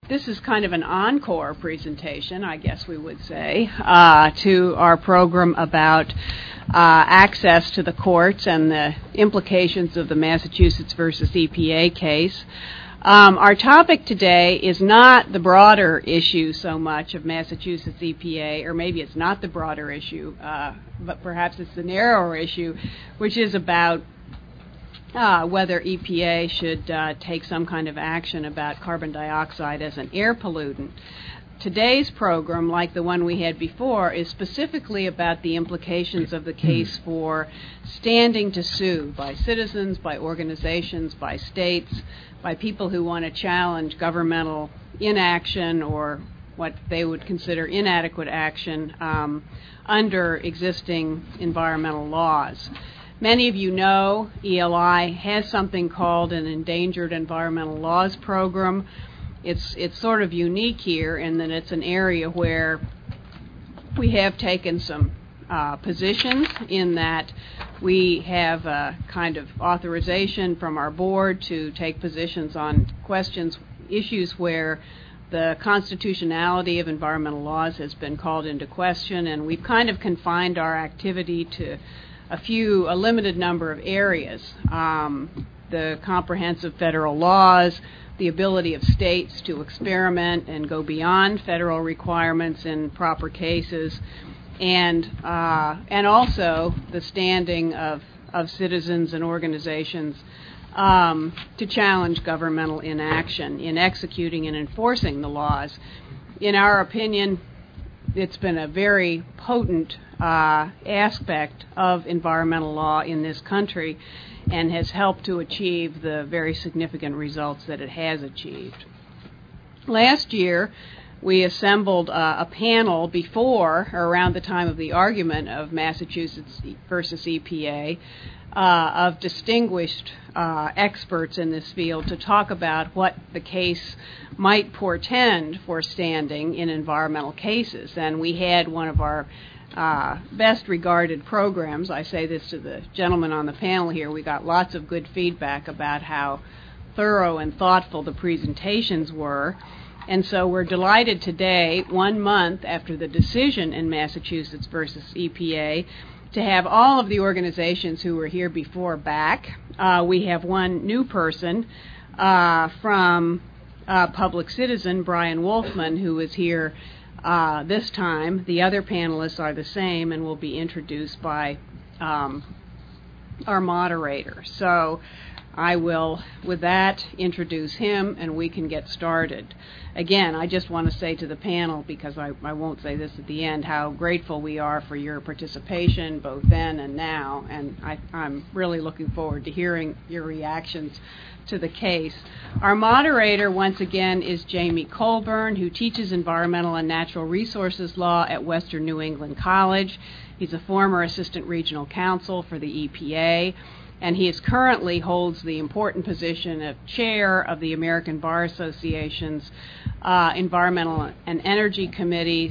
This is kind of an encore presentation, I guess we would say, to our program about access to the courts and the implications of the Massachusetts versus EPA case. Our topic today is not the broader issue so much of Massachusetts EPA, or maybe it's not the broader issue, but perhaps it's the narrower issue, which is about whether EPA should take some kind of action about carbon dioxide as an air pollutant. Today's program, like the one we had before, is specifically about the implications of the case for standing to sue by citizens, by organizations, by states, by people who want to challenge governmental inaction or what they would consider inadequate action under existing environmental laws. Many of you know ELI has something called an Endangered Environmental Laws Program. It's sort of unique here in that it's an area where we have taken some positions in that we have a kind of authorization from our board to take positions on issues where the constitutionality of environmental laws has been called into question, and we've kind of confined our activity to a limited number of areas. The comprehensive federal laws, the ability of states to experiment and go beyond federal requirements in proper cases, and also the standing of citizens and organizations to challenge governmental inaction in executing and enforcing the laws. In our opinion, it's been a very potent aspect of environmental law in this country and has helped to achieve the very significant results that it has achieved. Last year, we assembled a panel before or around the time of the argument of Massachusetts versus EPA of distinguished experts in this field to talk about what the case might portend for standing in environmental cases. And we had one of our best regarded programs. I say this to the gentleman on the panel here. We got lots of good feedback about how thorough and thoughtful the presentations were. And so we're delighted today, 1 month after the decision in Massachusetts versus EPA, to have all of the organizations who were here before back. We have one new person from Public Citizen, Brian Wolfman, who is here this time. The other panelists are the same and will be introduced by our moderator. So I will, with that, introduce him and we can get started. Again, I just want to say to the panel, because I won't say this at the end, how grateful we are for your participation both then and now, and I'm really looking forward to hearing your reactions to the case. Our moderator, once again, is Jamie Colburn, who teaches environmental and natural resources law at Western New England College. He's a former assistant regional counsel for the EPA, and he currently holds the important position of chair of the American Bar Association's Environmental and Energy Committee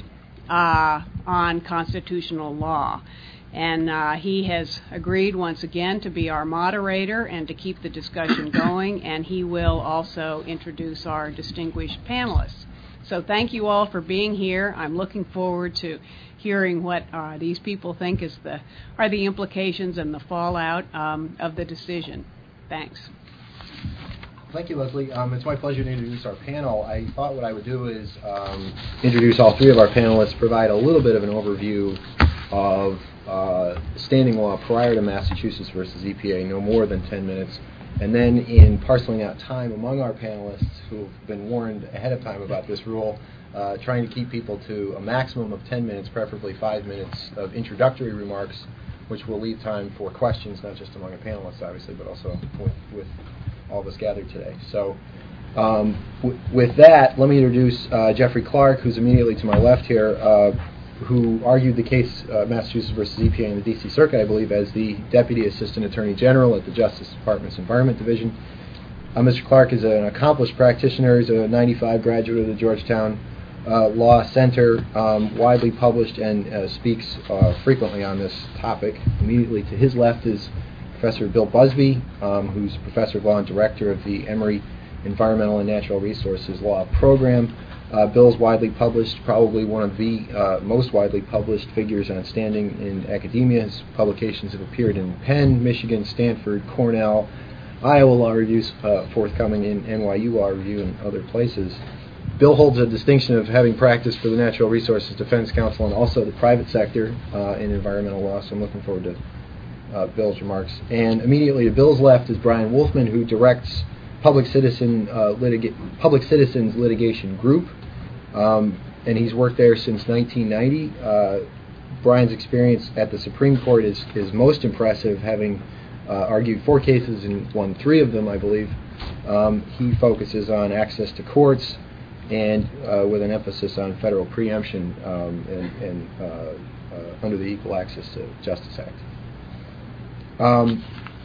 on Constitutional Law. And he has agreed once again to be our moderator and to keep the discussion going, and he will also introduce our distinguished panelists. So thank you all for being here. I'm looking forward to hearing what these people think are the implications and the fallout of the decision. Thanks. Thank you, Leslie. It's my pleasure to introduce our panel. I thought what I would do is introduce all three of our panelists, provide a little bit of an overview of standing law prior to Massachusetts versus EPA, no more than 10 minutes, and then in parceling out time among our panelists who've been warned ahead of time about this rule, trying to keep people to a maximum of 10 minutes, preferably 5 minutes of introductory remarks, which will leave time for questions, not just among the panelists, obviously, but also with all of us gathered today. So with that, let me introduce Jeffrey Clark, who's immediately to my left here, who argued the case Massachusetts versus EPA in the D.C. Circuit, I believe, as the Deputy Assistant Attorney General at the Justice Department's Environment Division. Mr. Clark is an accomplished practitioner. He's a 95 graduate of the Georgetown Law Center, widely published and speaks frequently on this topic. Immediately to his left is Professor Bill Busby, who's Professor of Law and Director of the Emory Environmental and Natural Resources Law program. Bill's widely published, probably one of the most widely published figures on standing in academia. His publications have appeared in Penn, Michigan, Stanford, Cornell, Iowa Law Reviews, forthcoming in NYU Law Review and other places. Bill holds a distinction of having practiced for the Natural Resources Defense Council and also the private sector in environmental law, so I'm looking forward to Bill's remarks. And immediately to Bill's left is Brian Wolfman, who directs Public Citizens Litigation Group, and he's worked there since 1990. Brian's experience at the Supreme Court is most impressive, having argued 4 cases and won 3 of them, I believe. He focuses on access to courts and with an emphasis on federal preemption and under the Equal Access to Justice Act.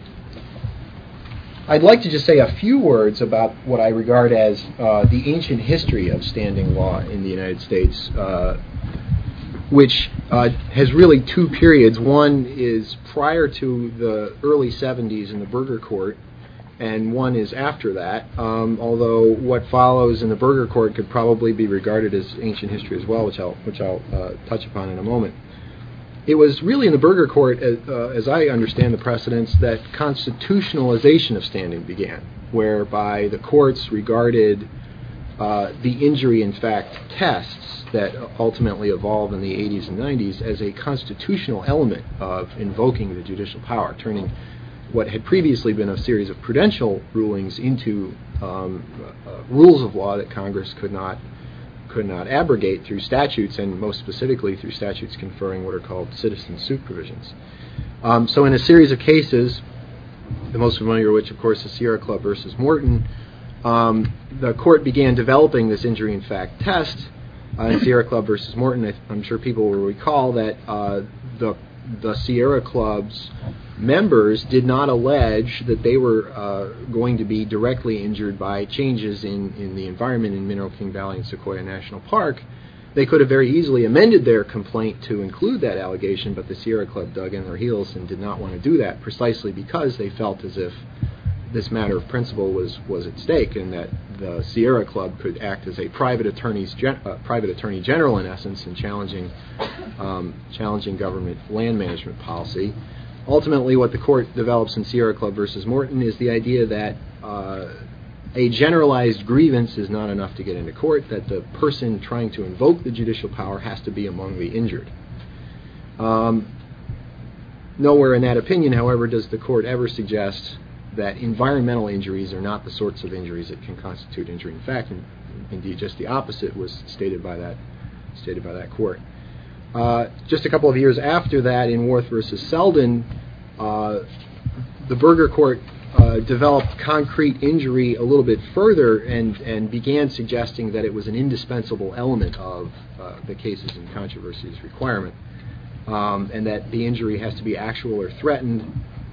I'd like to just say a few words about what I regard as the ancient history of standing law in the United States, which has really 2 periods. One is prior to the early 70s in the Burger Court, and one is after that, although what follows in the Burger Court could probably be regarded as ancient history as well, which I'll touch upon in a moment. It was really in the Burger Court, as I understand the precedents, that constitutionalization of standing began, whereby the courts regarded the injury in fact tests that ultimately evolved in the 80s and 90s as a constitutional element of invoking the judicial power, turning what had previously been a series of prudential rulings into rules of law that Congress could not abrogate through statutes, and most specifically through statutes conferring what are called citizen suit provisions. So in a series of cases, the most familiar of which, of course, is Sierra Club versus Morton, the court began developing this injury in fact test. In Sierra Club versus Morton, I'm sure people will recall that the Sierra Club's members did not allege that they were going to be directly injured by changes in the environment in Mineral King Valley and Sequoia National Park. They could have very easily amended their complaint to include that allegation, but the Sierra Club dug in their heels and did not want to do that, precisely because they felt as if this matter of principle was at stake, and that the Sierra Club could act as a private attorney general, in essence, in challenging government land management policy. Ultimately, what the court develops in Sierra Club versus Morton is the idea that a generalized grievance is not enough to get into court, that the person trying to invoke the judicial power has to be among the injured. Nowhere in that opinion, however, does the court ever suggest that environmental injuries are not the sorts of injuries that can constitute injury in fact, and indeed just the opposite was stated by that court. Just a couple of years after that, in Worth versus Selden, the Burger Court developed concrete injury a little bit further and began suggesting that it was an indispensable element of the cases and controversies requirement, and that the injury has to be actual or threatened,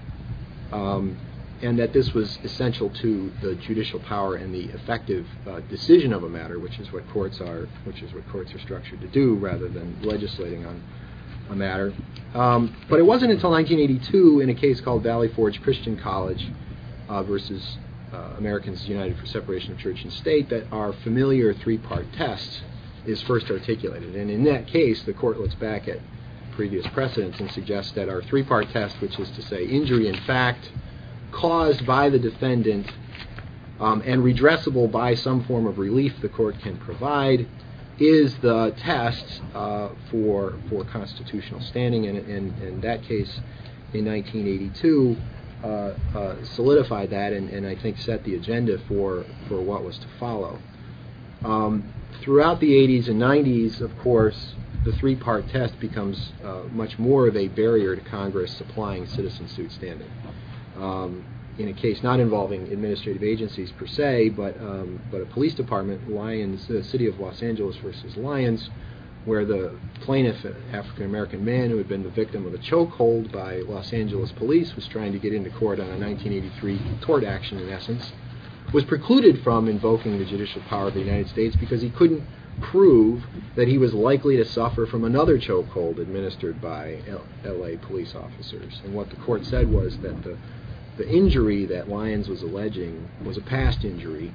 and that this was essential to the judicial power and the effective decision of a matter, which is what courts are structured to do, rather than legislating on a matter. But it wasn't until 1982, in a case called Valley Forge Christian College versus Americans United for Separation of Church and State, that our familiar 3-part test is first articulated. And in that case, the court looks back at previous precedents and suggests that our 3-part test, which is to say injury in fact caused by the defendant and redressable by some form of relief the court can provide, is the test for constitutional standing. And in that case, in 1982, solidified that and I think set the agenda for what was to follow. Throughout the 80s and 90s, of course, the 3-part test becomes much more of a barrier to Congress applying citizen suit standing. In a case not involving administrative agencies per se, but a police department, Lyons, the City of Los Angeles versus Lyons, where the plaintiff, an African-American man who had been the victim of a chokehold by Los Angeles police, was trying to get into court on a 1983 tort action, in essence, was precluded from invoking the judicial power of the United States because he couldn't prove that he was likely to suffer from another chokehold administered by L.A. police officers. And what the court said was that the injury that Lyons was alleging was a past injury,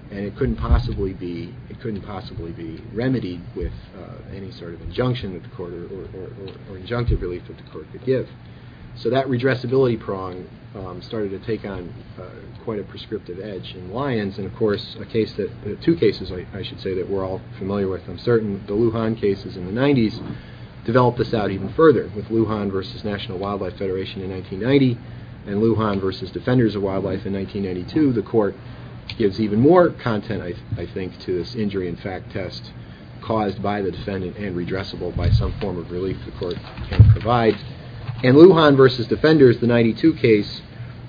and it couldn't possibly be remedied with any sort of injunction that the court or injunctive relief that the court could give. So that redressability prong started to take on quite a prescriptive edge in Lyons, and of course two cases I should say that we're all familiar with. I'm certain the Lujan cases in the 90s developed this out even further, with Lujan versus National Wildlife Federation in 1990 and Lujan versus Defenders of Wildlife in 1992. The court gives even more content, I think, to this injury in fact test caused by the defendant and redressable by some form of relief the court can provide. And Lujan versus Defenders, the 92 case,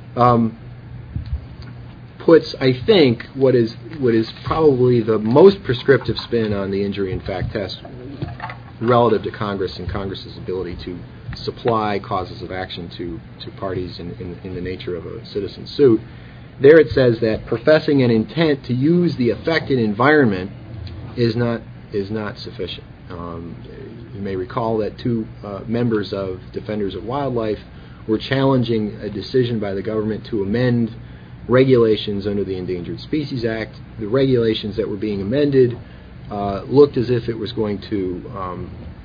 puts, I think, what is probably the most prescriptive spin on the injury in fact test relative to Congress and Congress's ability to supply causes of action to parties in the nature of a citizen suit. There it says that professing an intent to use the affected environment is not sufficient. You may recall that two members of Defenders of Wildlife were challenging a decision by the government to amend regulations under the Endangered Species Act. The regulations that were being amended looked as if it was going to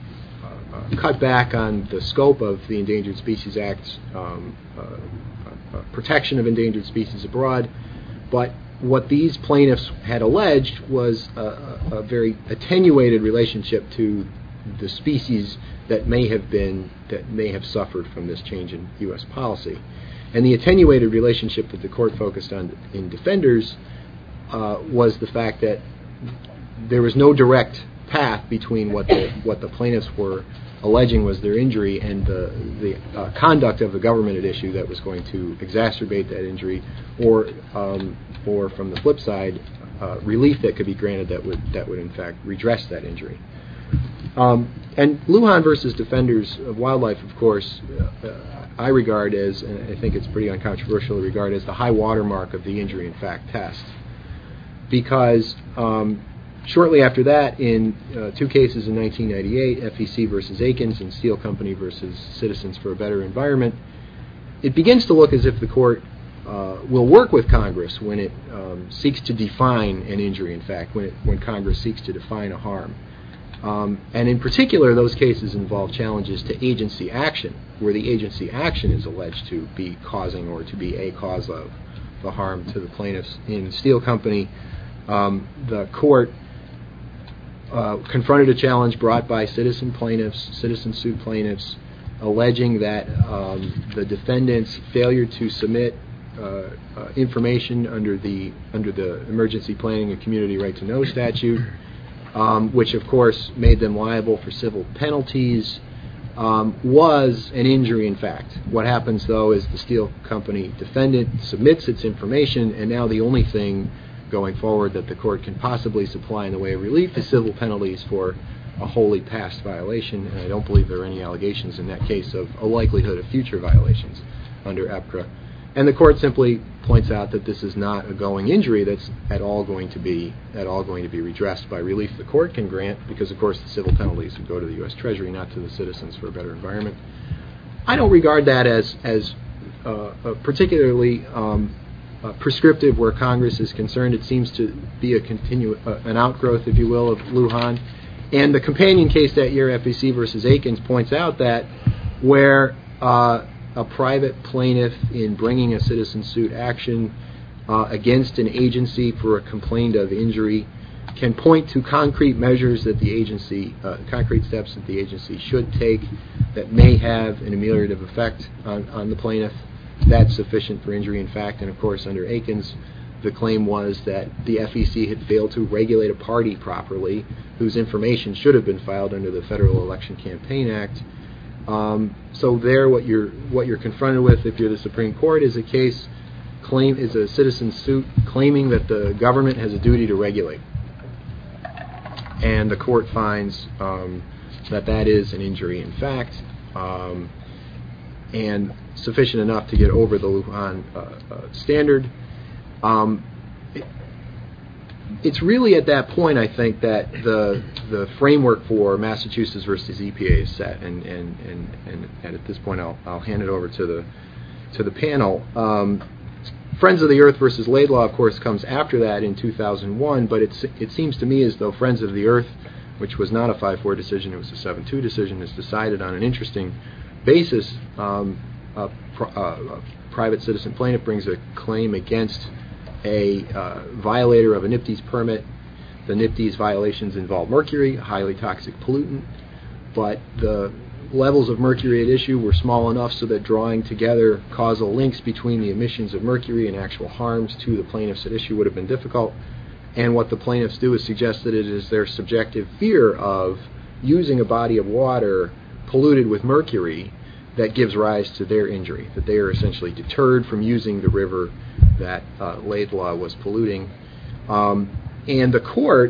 cut back on the scope of the Endangered Species Act's protection of endangered species abroad, but what these plaintiffs had alleged was a very attenuated relationship to the species that may have suffered from this change in U.S. policy. And the attenuated relationship that the court focused on in Defenders was the fact that there was no direct path between what the plaintiffs were alleging was their injury and the conduct of the government at issue that was going to exacerbate that injury, or from the flip side, relief that could be granted that would in fact redress that injury. And Lujan versus Defenders of Wildlife, of course, I regard as, and I think it's pretty uncontroversial to regard as the high watermark of the injury in fact test, because shortly after that, in two cases in 1998, FEC versus Aikens and Steel Company versus Citizens for a Better Environment, it begins to look as if the court will work with Congress when it seeks to define an injury in fact, when Congress seeks to define a harm. And in particular, those cases involve challenges to agency action, where the agency action is alleged to be causing or to be a cause of the harm to the plaintiffs. In Steel Company, the court confronted a challenge brought by citizen suit plaintiffs, alleging that the defendant's failure to submit information under the Emergency Planning and Community Right to Know statute, which of course made them liable for civil penalties, was an injury in fact. What happens though is the Steel Company defendant submits its information, and now the only thing going forward that the court can possibly supply in the way of relief is civil penalties for a wholly past violation, and I don't believe there are any allegations in that case of a likelihood of future violations under EPCRA. And the court simply points out that this is not a going injury that's at all going to be redressed by relief the court can grant, because of course the civil penalties would go to the U.S. Treasury, not to the Citizens for a Better Environment. I don't regard that as particularly prescriptive where Congress is concerned. It seems to be an outgrowth, if you will, of Lujan. And the companion case that year, FEC versus Aikens, points out that where a private plaintiff in bringing a citizen suit action against an agency for a complaint of injury can point to concrete measures that the agency, concrete steps that the agency should take that may have an ameliorative effect on the plaintiff, that's sufficient for injury in fact. And of course under Aikens, the claim was that the FEC had failed to regulate a party properly whose information should have been filed under the Federal Election Campaign Act. So there, what you're confronted with, if you're the Supreme Court, is a citizen suit claiming that the government has a duty to regulate, and the court finds that is an injury in fact, and sufficient enough to get over the Lujan standard. It's really at that point, I think, that the framework for Massachusetts versus EPA is set, and at this point I'll hand it over to the panel. Friends of the Earth versus Laidlaw, of course, comes after that in 2001, but it seems to me as though Friends of the Earth, which was not a 5-4 decision, it was a 7-2 decision, is decided on an interesting basis. A private citizen plaintiff brings a claim against a violator of a NPDES permit. The NPDES violations involve mercury, a highly toxic pollutant, but the levels of mercury at issue were small enough so that drawing together causal links between the emissions of mercury and actual harms to the plaintiffs at issue would have been difficult. And what the plaintiffs do is suggest that it is their subjective fear of using a body of water polluted with mercury that gives rise to their injury, that they are essentially deterred from using the river that Laidlaw was polluting. And the court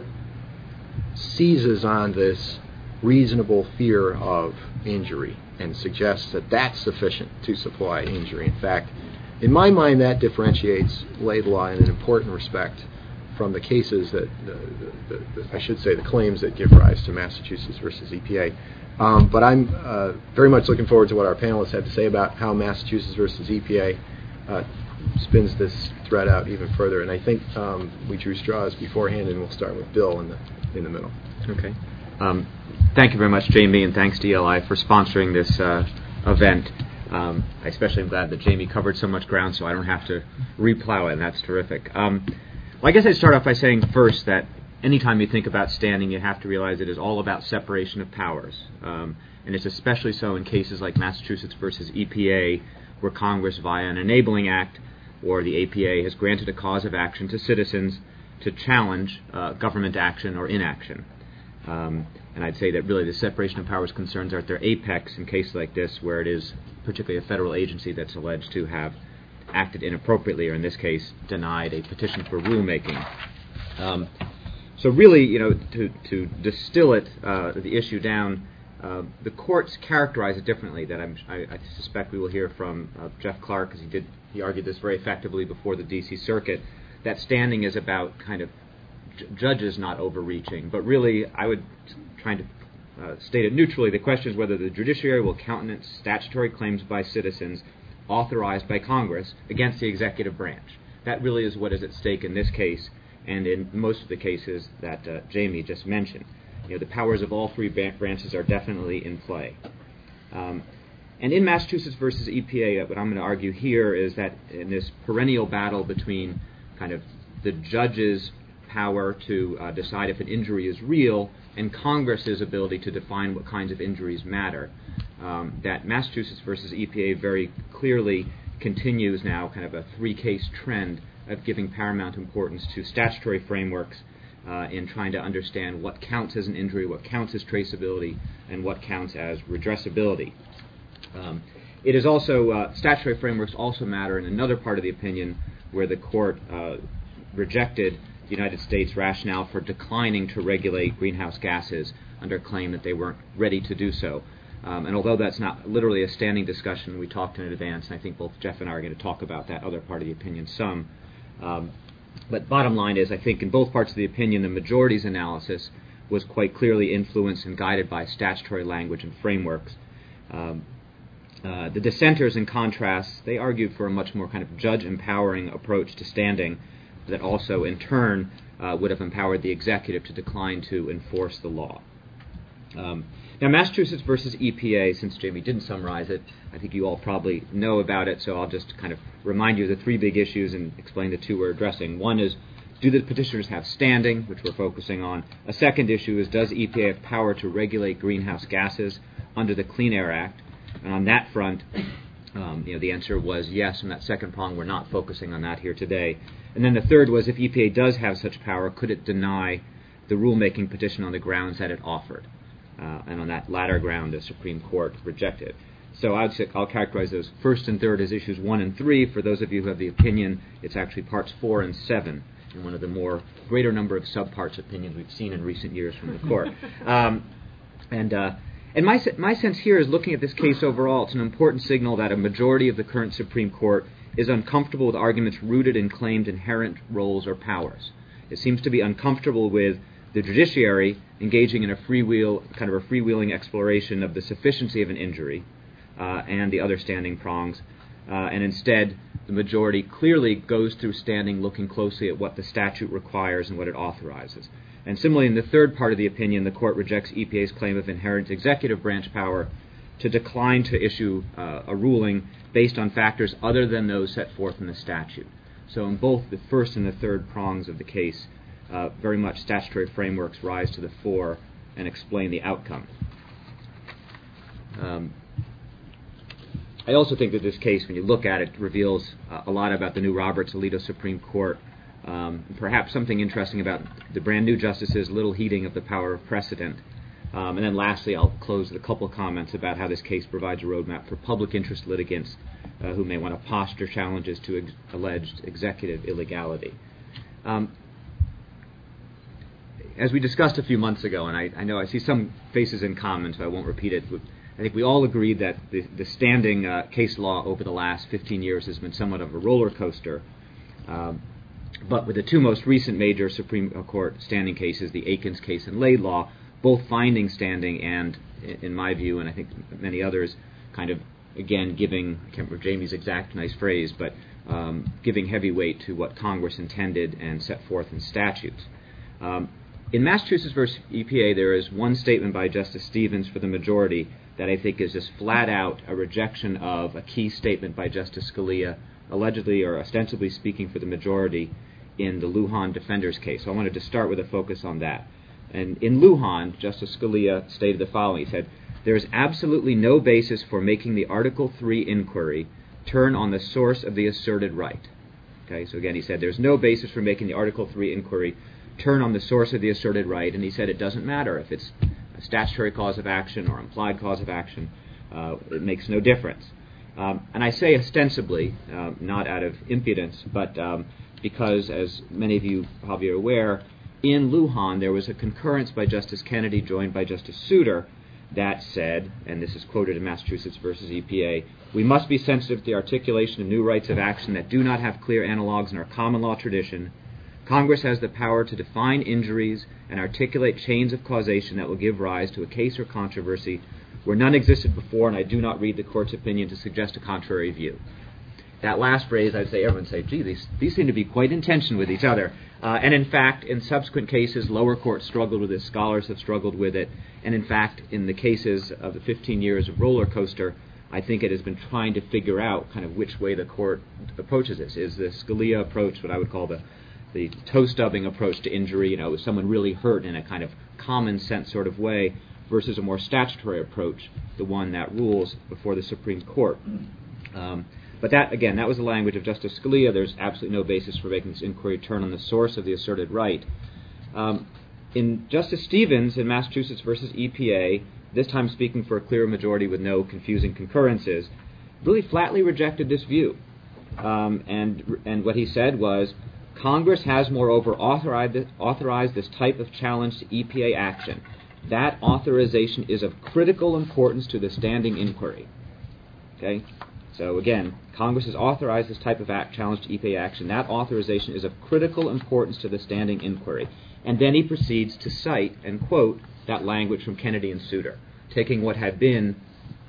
seizes on this reasonable fear of injury and suggests that that's sufficient to supply injury. In fact, in my mind, that differentiates Laidlaw in an important respect from the cases that, I should say, the claims that give rise to Massachusetts versus EPA. But I'm very much looking forward to what our panelists have to say about how Massachusetts versus EPA spins this thread out even further. And I think we drew straws beforehand, and we'll start with Bill in the middle. Okay. Thank you very much, Jamie, and thanks to ELI for sponsoring this event. I especially am glad that Jamie covered so much ground so I don't have to replow it, and that's terrific. Well, I guess I'd start off by saying first that anytime you think about standing, you have to realize it is all about separation of powers. And it's especially so in cases like Massachusetts versus EPA, where Congress, via an enabling act, or the APA, has granted a cause of action to citizens to challenge government action or inaction. And I'd say that really the separation of powers concerns are at their apex in cases like this, where it is particularly a federal agency that's alleged to have acted inappropriately, or in this case, denied a petition for rulemaking. So really, to distill it, the issue down, the courts characterize it differently. That I suspect we will hear from Jeff Clark, because he argued this very effectively before the D.C. Circuit, that standing is about kind of judges not overreaching. But really, I would try to state it neutrally. The question is whether the judiciary will countenance statutory claims by citizens authorized by Congress against the executive branch. That really is what is at stake in this case, and in most of the cases that Jamie just mentioned. The powers of all three branches are definitely in play. And in Massachusetts versus EPA, what I'm going to argue here is that in this perennial battle between kind of the judge's power to decide if an injury is real and Congress's ability to define what kinds of injuries matter, that Massachusetts versus EPA very clearly continues now kind of a three-case trend of giving paramount importance to statutory frameworks in trying to understand what counts as an injury, what counts as traceability, and what counts as redressability. It is also, statutory frameworks also matter in another part of the opinion where the court rejected the United States rationale for declining to regulate greenhouse gases under a claim that they weren't ready to do so. And although that's not literally a standing discussion, we talked in advance, and I think both Jeff and I are going to talk about that other part of the opinion some. But bottom line is, I think in both parts of the opinion, the majority's analysis was quite clearly influenced and guided by statutory language and frameworks. The dissenters, in contrast, they argued for a much more kind of judge-empowering approach to standing that also, in turn, would have empowered the executive to decline to enforce the law. Now, Massachusetts versus EPA, since Jamie didn't summarize it, I think you all probably know about it, so I'll just kind of remind you of the three big issues and explain the two we're addressing. One is, do the petitioners have standing, which we're focusing on? A second issue is, does EPA have power to regulate greenhouse gases under the Clean Air Act? And on that front, the answer was yes. On that second prong, we're not focusing on that here today. And then the third was, if EPA does have such power, could it deny the rulemaking petition on the grounds that it offered? And on that latter ground, the Supreme Court rejected. So I'll characterize those first and third as issues 1 and 3. For those of you who have the opinion, it's actually parts 4 and 7, in one of the more greater number of subparts opinions we've seen in recent years from the court. And my sense here is, looking at this case overall, it's an important signal that a majority of the current Supreme Court is uncomfortable with arguments rooted in claimed inherent roles or powers. It seems to be uncomfortable with the judiciary engaging in a freewheeling exploration of the sufficiency of an injury and the other standing prongs, and instead the majority clearly goes through standing looking closely at what the statute requires and what it authorizes. And similarly, in the third part of the opinion, the court rejects EPA's claim of inherent executive branch power to decline to issue a ruling based on factors other than those set forth in the statute. So in both the first and the third prongs of the case, very much statutory frameworks rise to the fore and explain the outcome. I also think that this case, when you look at it, reveals a lot about the new Roberts Alito Supreme Court, perhaps something interesting about the brand new justices' little heeding of the power of precedent. And then lastly, I'll close with a couple of comments about how this case provides a roadmap for public interest litigants who may want to posture challenges to alleged executive illegality. As we discussed a few months ago, and I know I see some faces in common, so I won't repeat it, I think we all agreed that the standing case law over the last 15 years has been somewhat of a roller coaster. But with the two most recent major Supreme Court standing cases, the Aikens case and Laidlaw, both finding standing and, in my view, and I think many others, kind of, again, giving, I can't remember Jamie's exact nice phrase, but giving heavy weight to what Congress intended and set forth in statutes. In Massachusetts versus EPA, there is one statement by Justice Stevens for the majority that I think is just flat out a rejection of a key statement by Justice Scalia, allegedly or ostensibly speaking for the majority in the Lujan Defenders case. So I wanted to start with a focus on that. And in Lujan, Justice Scalia stated the following. He said, "There is absolutely no basis for making the Article 3 inquiry turn on the source of the asserted right." Okay, so again, he said there's no basis for making the Article 3 inquiry turn on the source of the asserted right, and he said it doesn't matter if it's a statutory cause of action or implied cause of action. It makes no difference. And I say ostensibly, not out of impudence, but because, as many of you probably are aware, in Lujan there was a concurrence by Justice Kennedy joined by Justice Souter that said, and this is quoted in Massachusetts versus EPA, "We must be sensitive to the articulation of new rights of action that do not have clear analogs in our common law tradition. Congress has the power to define injuries and articulate chains of causation that will give rise to a case or controversy where none existed before, and I do not read the Court's opinion to suggest a contrary view." That last phrase, I'd say everyone would say, gee, these seem to be quite in tension with each other. And in fact, in subsequent cases, lower courts struggled with it, scholars have struggled with it, and in fact, in the cases of the 15 years of roller coaster, I think it has been trying to figure out kind of which way the Court approaches this. Is the Scalia approach what I would call the toe-stubbing approach to injury, is someone really hurt in a kind of common sense sort of way, versus a more statutory approach, the one that rules before the Supreme Court. But that, again, that was the language of Justice Scalia. There's absolutely no basis for making this inquiry turn on the source of the asserted right. In Justice Stevens in Massachusetts versus EPA, this time speaking for a clear majority with no confusing concurrences, really flatly rejected this view. And what he said was, Congress has, moreover, authorized this type of challenge to EPA action. That authorization is of critical importance to the standing inquiry. Okay? So again, Congress has authorized this type of challenge to EPA action. That authorization is of critical importance to the standing inquiry. And then he proceeds to cite and quote that language from Kennedy and Souter, taking what had been,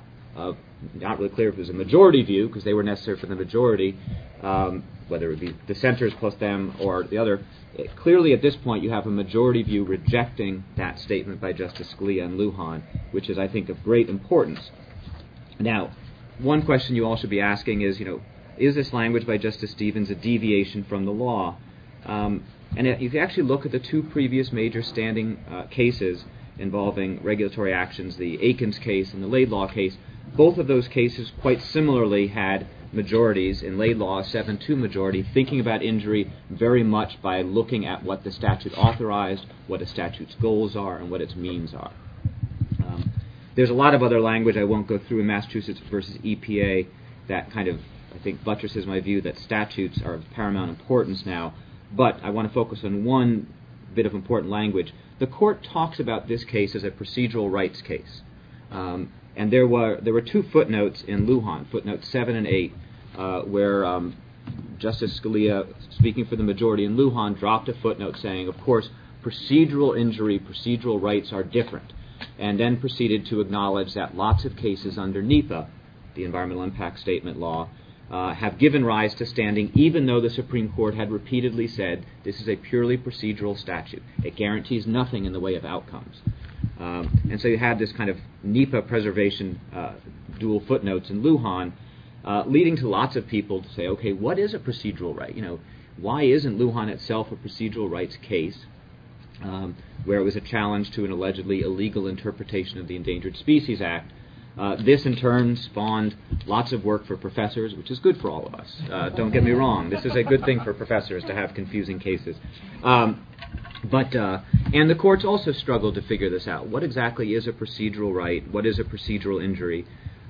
not really clear if it was a majority view, because they were necessary for the majority, whether it be dissenters plus them or the other. Clearly at this point you have a majority view rejecting that statement by Justice Scalia and Lujan, which is, I think, of great importance. Now, one question you all should be asking is, is this language by Justice Stevens a deviation from the law? And if you actually look at the two previous major standing cases involving regulatory actions, the Aikens case and the Laidlaw case, both of those cases quite similarly had majorities. In Laidlaw, a 7-2 majority, thinking about injury very much by looking at what the statute authorized, what a statute's goals are, and what its means are. There's a lot of other language I won't go through in Massachusetts versus EPA that kind of, I think, buttresses my view that statutes are of paramount importance now. But I want to focus on one bit of important language. The Court talks about this case as a procedural rights case. And there were two footnotes in Lujan, footnotes 7 and 8, where Justice Scalia, speaking for the majority in Lujan, dropped a footnote saying, of course, procedural injury, procedural rights are different, and then proceeded to acknowledge that lots of cases under NEPA, the Environmental Impact Statement Law, have given rise to standing, even though the Supreme Court had repeatedly said this is a purely procedural statute. It guarantees nothing in the way of outcomes. And so you had this kind of NEPA preservation dual footnotes in Lujan, leading to lots of people to say, okay, what is a procedural right? Why isn't Lujan itself a procedural rights case, where it was a challenge to an allegedly illegal interpretation of the Endangered Species Act? This, in turn, spawned lots of work for professors, which is good for all of us. Don't get me wrong. This is a good thing for professors to have confusing cases. And the courts also struggled to figure this out. What exactly is a procedural right? What is a procedural injury?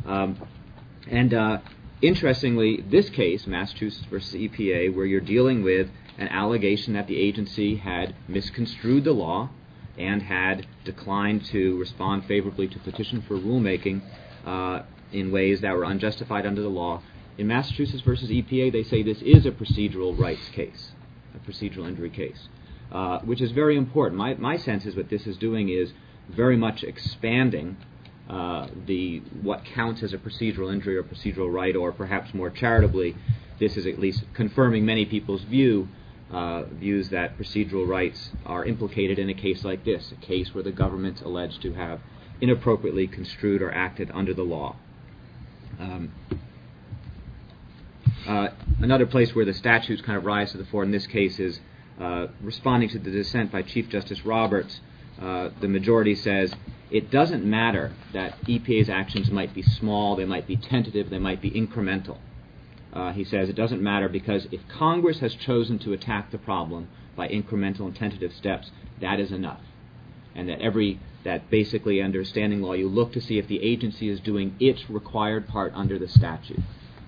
Interestingly, this case, Massachusetts versus EPA, where you're dealing with an allegation that the agency had misconstrued the law and had declined to respond favorably to petition for rulemaking in ways that were unjustified under the law. In Massachusetts versus EPA, they say this is a procedural rights case, a procedural injury case, which is very important. My sense is what this is doing is very much expanding what counts as a procedural injury or procedural right, or perhaps more charitably, this is at least confirming many people's views that procedural rights are implicated in a case like this, a case where the government's alleged to have inappropriately construed or acted under the law. Another place where the statutes kind of rise to the fore in this case is responding to the dissent by Chief Justice Roberts. The majority says it doesn't matter that EPA's actions might be small, they might be tentative, they might be incremental. He says it doesn't matter because if Congress has chosen to attack the problem by incremental and tentative steps, that is enough. And that basically under standing law, you look to see if the agency is doing its required part under the statute.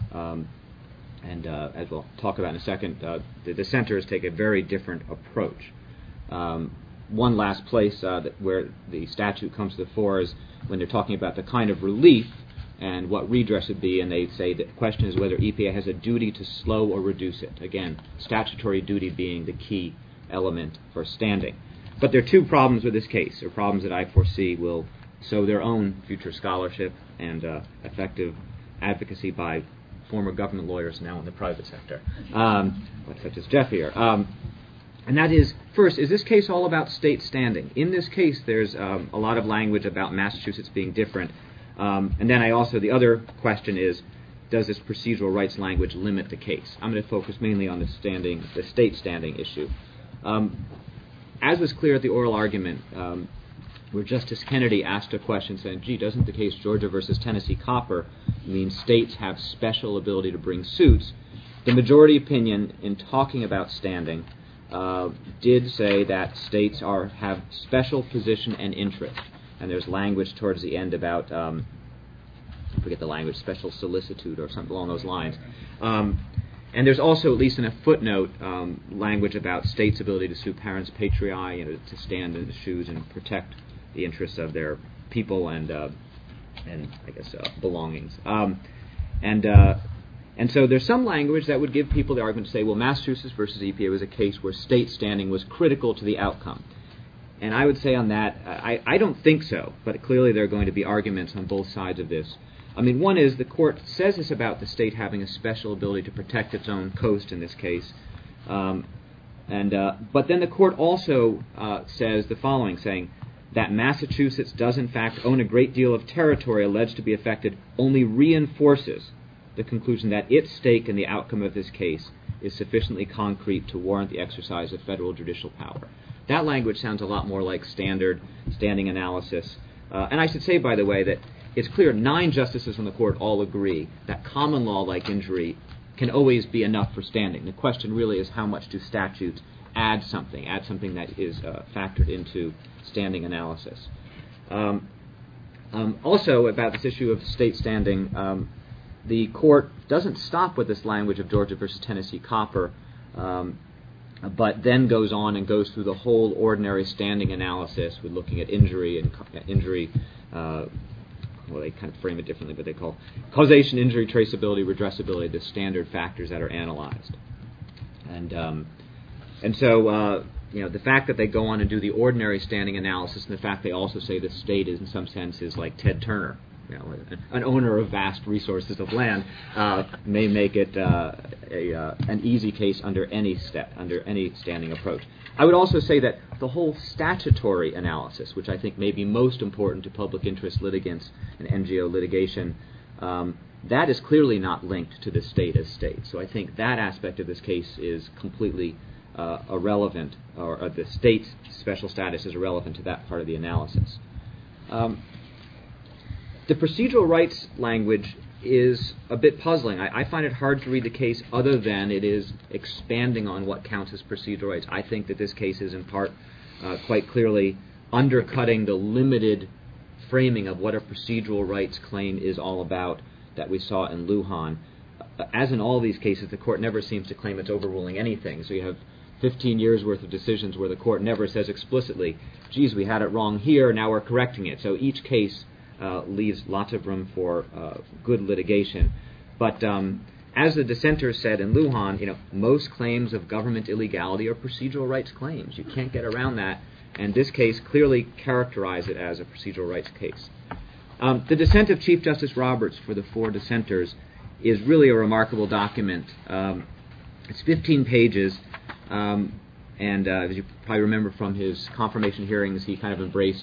As we'll talk about in a second, the dissenters take a very different approach. One last place where the statute comes to the fore is when they're talking about the kind of relief and what redress would be, and they say the question is whether EPA has a duty to slow or reduce it. Again, statutory duty being the key element for standing. But there are two problems with this case, or problems that I foresee will sow their own future scholarship and effective advocacy by former government lawyers now in the private sector, such as Jeff here. And that is, first, is this case all about state standing? In this case, there's a lot of language about Massachusetts being different. And then the other question is, does this procedural rights language limit the case? I'm going to focus mainly on the state standing issue. As was clear at the oral argument, where Justice Kennedy asked a question saying, gee, doesn't the case Georgia versus Tennessee Copper mean states have special ability to bring suits? The majority opinion in talking about standing did say that states have special position and interest. And there's language towards the end about, I forget the language, special solicitude or something along those lines. And there's also, at least in a footnote, language about states' ability to sue parents patriae, to stand in the shoes and protect the interests of their people and I guess belongings. And so there's some language that would give people the argument to say, well, Massachusetts versus EPA was a case where state standing was critical to the outcome. And I would say on that, I don't think so, but clearly there are going to be arguments on both sides of this. I mean, one is the court says this about the state having a special ability to protect its own coast in this case. But then the court also says the following, saying that Massachusetts does in fact own a great deal of territory alleged to be affected only reinforces the conclusion that its stake in the outcome of this case is sufficiently concrete to warrant the exercise of federal judicial power. That language sounds a lot more like standing analysis. And I should say, by the way, that it's clear 9 justices on the court all agree that common law-like injury can always be enough for standing. The question really is how much do statutes add something that is factored into standing analysis. Also, about this issue of state standing, the court doesn't stop with this language of Georgia versus Tennessee Copper, but then goes on and goes through the whole ordinary standing analysis with looking at injury, well, they kind of frame it differently, but they call causation, injury, traceability, redressability, the standard factors that are analyzed. And so, the fact that they go on and do the ordinary standing analysis, and the fact they also say the state is, in some sense, is like Ted Turner, an owner of vast resources of land may make it an easy case under any standing approach. I would also say that the whole statutory analysis, which I think may be most important to public interest litigants and NGO litigation, that is clearly not linked to the state as state. So I think that aspect of this case is completely irrelevant, or the state's special status is irrelevant to that part of the analysis. The procedural rights language is a bit puzzling. I find it hard to read the case other than it is expanding on what counts as procedural rights. I think that this case is in part quite clearly undercutting the limited framing of what a procedural rights claim is all about that we saw in Lujan. As in all these cases, the court never seems to claim it's overruling anything. So you have 15 years worth of decisions where the court never says explicitly, geez, we had it wrong here, now we're correcting it. So each case leaves lots of room for good litigation. But as the dissenters said in Lujan, most claims of government illegality are procedural rights claims. You can't get around that, and this case clearly characterized it as a procedural rights case. The dissent of Chief Justice Roberts for the 4 dissenters is really a remarkable document. It's 15 pages, and as you probably remember from his confirmation hearings, he kind of embraced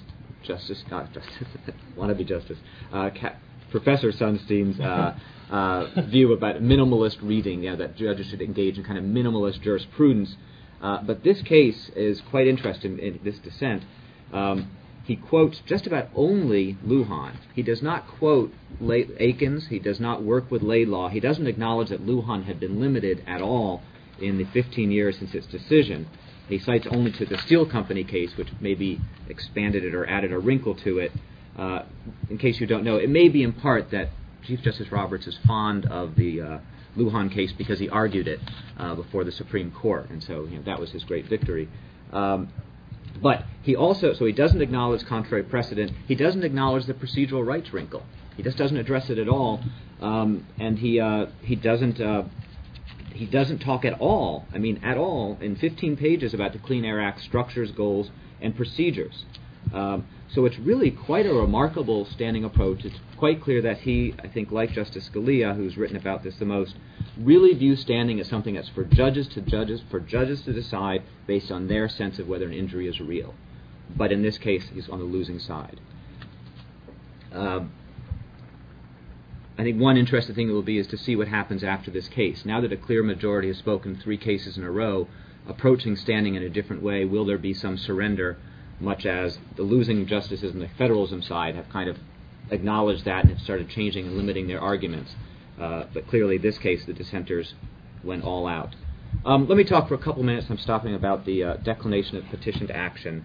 Professor Sunstein's view about minimalist reading, that judges should engage in kind of minimalist jurisprudence. But this case is quite interesting in this dissent. He quotes just about only Lujan. He does not quote Aikens. He does not work with Laidlaw. He doesn't acknowledge that Lujan had been limited at all in the 15 years since its decision. He cites only to the Steel Company case, which maybe expanded it or added a wrinkle to it. In case you don't know, it may be in part that Chief Justice Roberts is fond of the Lujan case because he argued it before the Supreme Court, and so that was his great victory. But he also, so he doesn't acknowledge contrary precedent. He doesn't acknowledge the procedural rights wrinkle. He just doesn't address it at all, and he doesn't talk at all, at all, in 15 pages about the Clean Air Act structures, goals, and procedures. So it's really quite a remarkable standing approach. It's quite clear that he, I think, like Justice Scalia, who's written about this the most, really views standing as something that's for judges to decide based on their sense of whether an injury is real. But in this case, he's on the losing side. I think one interesting thing will be is to see what happens after this case. Now that a clear majority has spoken 3 cases in a row, approaching standing in a different way, will there be some surrender, much as the losing justices on the federalism side have kind of acknowledged that and have started changing and limiting their arguments. But clearly, this case, the dissenters went all out. Let me talk for a couple minutes, I'm stopping, about the declination of petitioned action.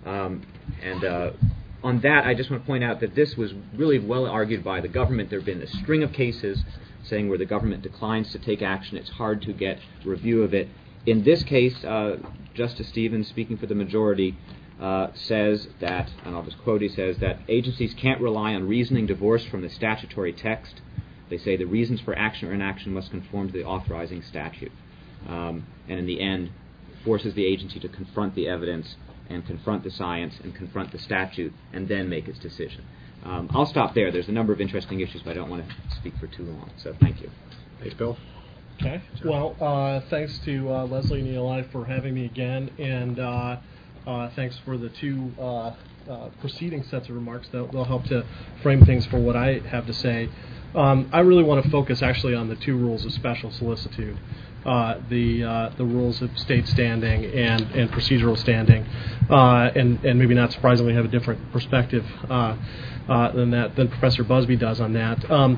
On that, I just want to point out that this was really well argued by the government. There have been a string of cases saying where the government declines to take action, it's hard to get review of it. In this case, Justice Stevens, speaking for the majority, says that, and I'll just quote, he says that agencies can't rely on reasoning divorced from the statutory text. They say the reasons for action or inaction must conform to the authorizing statute. And in the end, forces the agency to confront the evidence and confront the science and confront the statute and then make its decision. I'll stop there. There's a number of interesting issues, but I don't want to speak for too long. So thank you. Thanks, Bill. Okay. Well, thanks to Leslie and Eli for having me again, and thanks for the 2 preceding sets of remarks. They'll help to frame things for what I have to say. I really want to focus actually on the 2 rules of special solicitude. The rules of state standing and procedural standing, and maybe not surprisingly have a different perspective than Professor Busby does on that.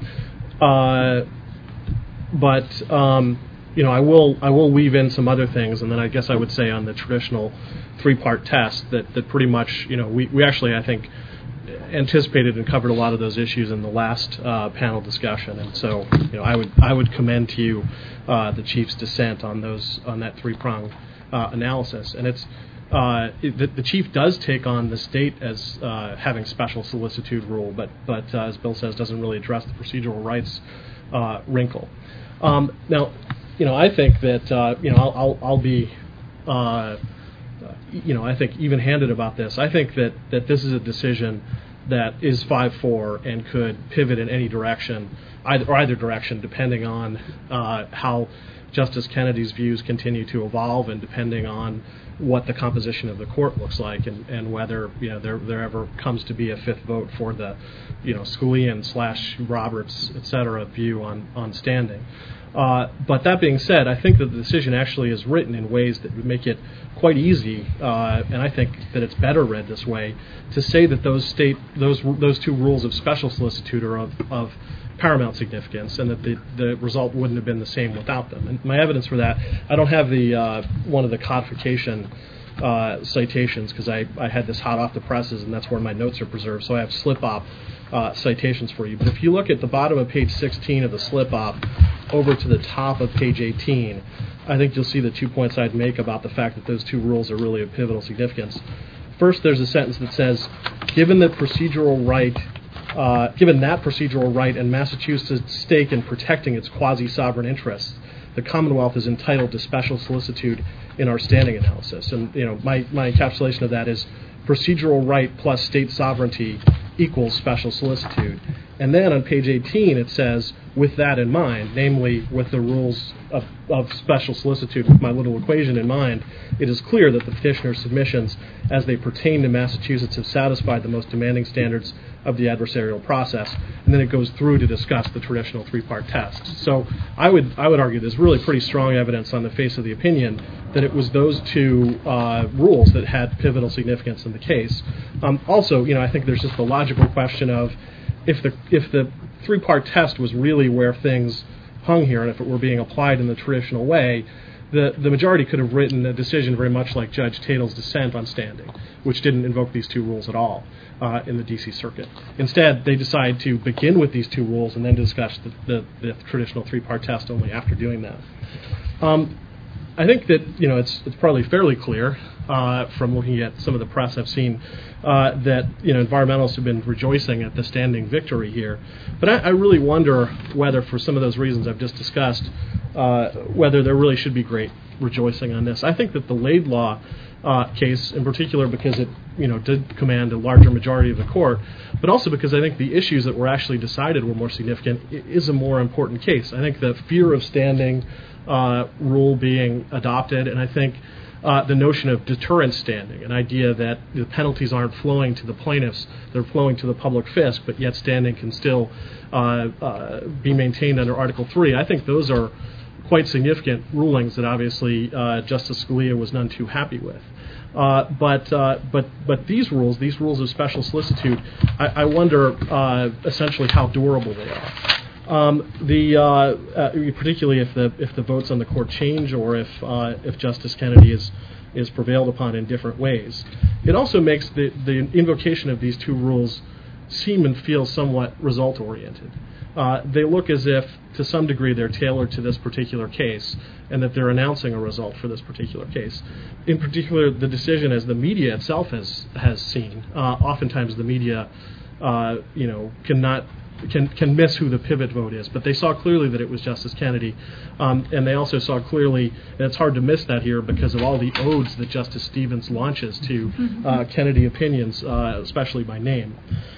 But I will weave in some other things, and then I guess I would say on the traditional 3-part test that pretty much we actually, I think, anticipated and covered a lot of those issues in the last panel discussion, and so I would commend to you the Chief's dissent on that 3-prong analysis, and it's the Chief does take on the state as having special solicitude rule, but as Bill says, doesn't really address the procedural rights wrinkle. Now, I think that I'll be I think even-handed about this. I think that this is a decision that is 5-4 and could pivot in any direction, either direction, depending on how Justice Kennedy's views continue to evolve and depending on what the composition of the court looks like and whether there ever comes to be a fifth vote for the Scalia/Roberts, etc. view on standing. But that being said, I think that the decision actually is written in ways that would make it quite easy, and I think that it's better read this way, to say that those two rules of special solicitude are of paramount significance, and that the result wouldn't have been the same without them. And my evidence for that, I don't have the one of the codification citations because I had this hot off the presses, and that's where my notes are preserved. So I have slip-op citations for you. But if you look at the bottom of page 16 of the slip-op over to the top of page 18, I think you'll see the 2 points I'd make about the fact that those two rules are really of pivotal significance. First, there's a sentence that says, given that procedural right and Massachusetts' stake in protecting its quasi-sovereign interests, the Commonwealth is entitled to special solicitude in our standing analysis. And my encapsulation of that is procedural right plus state sovereignty equals special solicitude. And then on page 18 it says, with that in mind, namely with the rules of special solicitude, with my little equation in mind, it is clear that the petitioner's submissions as they pertain to Massachusetts have satisfied the most demanding standards of the adversarial process. And then it goes through to discuss the traditional three-part test. So I would argue there's really pretty strong evidence on the face of the opinion that it was those two rules that had pivotal significance in the case. Also, I think there's just the logical question of if the three-part test was really where things hung here, and if it were being applied in the traditional way, the majority could have written a decision very much like Judge Tatel's dissent on standing, which didn't invoke these two rules at all in the D.C. Circuit. Instead, they decide to begin with these two rules and then discuss the traditional three-part test only after doing that. I think that it's probably fairly clear from looking at some of the press I've seen that environmentalists have been rejoicing at the standing victory here. But I really wonder whether, for some of those reasons I've just discussed, whether there really should be great rejoicing on this. I think that the Laidlaw case, in particular, because it did command a larger majority of the court, but also because I think the issues that were actually decided were more significant, is a more important case. I think the fear of standing rule being adopted, and I think the notion of deterrent standing, an idea that the penalties aren't flowing to the plaintiffs, they're flowing to the public fisc, but yet standing can still be maintained under Article 3. I think those are quite significant rulings that obviously Justice Scalia was none too happy with. But these rules of special solicitude, I wonder essentially how durable they are. Particularly if the votes on the court change, or if Justice Kennedy is prevailed upon in different ways. It also makes the invocation of these two rules seem and feel somewhat result-oriented. They look as if, to some degree, they're tailored to this particular case, and that they're announcing a result for this particular case. In particular, the decision, as the media itself has seen, oftentimes the media, can miss who the pivot vote is, but they saw clearly that it was Justice Kennedy, and they also saw clearly, and it's hard to miss that here because of all the odes that Justice Stevens launches to Kennedy opinions, especially by name.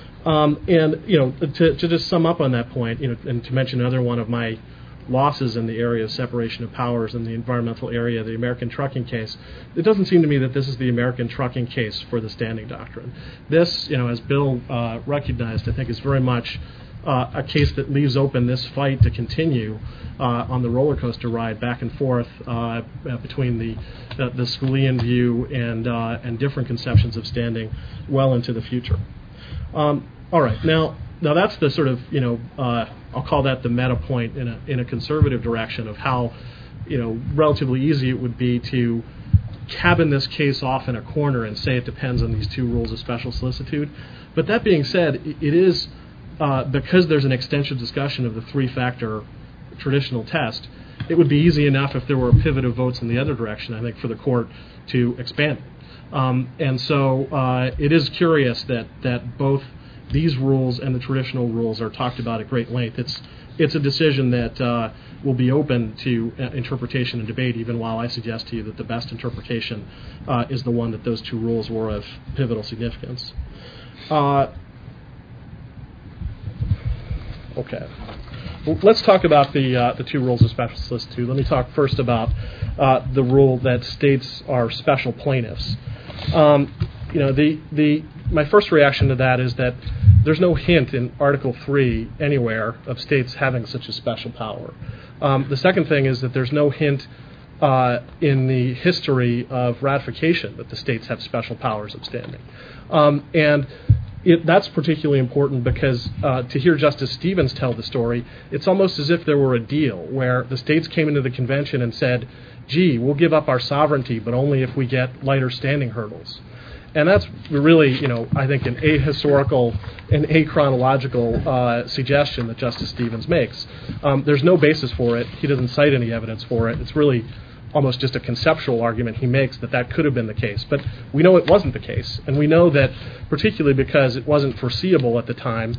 To just sum up on that point, and to mention another one of my losses in the area of separation of powers in the environmental area, the American trucking case, it doesn't seem to me that this is the American trucking case for the standing doctrine. This, as Bill recognized, I think is very much a case that leaves open this fight to continue on the roller coaster ride back and forth between the Scalian view and different conceptions of standing well into the future. All right, now that's the sort of I'll call that the meta point in a conservative direction of how relatively easy it would be to cabin this case off in a corner and say it depends on these two rules of special solicitude. But that being said, it is because there's an extensive discussion of the three-factor traditional test, it would be easy enough if there were a pivot of votes in the other direction, I think, for the court to expand. And so it is curious that both these rules and the traditional rules are talked about at great length. It's a decision that will be open to interpretation and debate, even while I suggest to you that the best interpretation is the one that those two rules were of pivotal significance. Okay. Well, let's talk about the two rules of special solicitude. Let me talk first about the rule that states are special plaintiffs. My first reaction to that is that there's no hint in Article 3 anywhere of states having such a special power. The second thing is that there's no hint in the history of ratification that the states have special powers of standing. That's particularly important because to hear Justice Stevens tell the story, it's almost as if there were a deal where the states came into the convention and said, gee, we'll give up our sovereignty, but only if we get lighter standing hurdles. And that's really, I think an ahistorical and achronological suggestion that Justice Stevens makes. There's no basis for it. He doesn't cite any evidence for it. It's really almost just a conceptual argument he makes that could have been the case. But we know it wasn't the case. And we know that particularly because it wasn't foreseeable at the time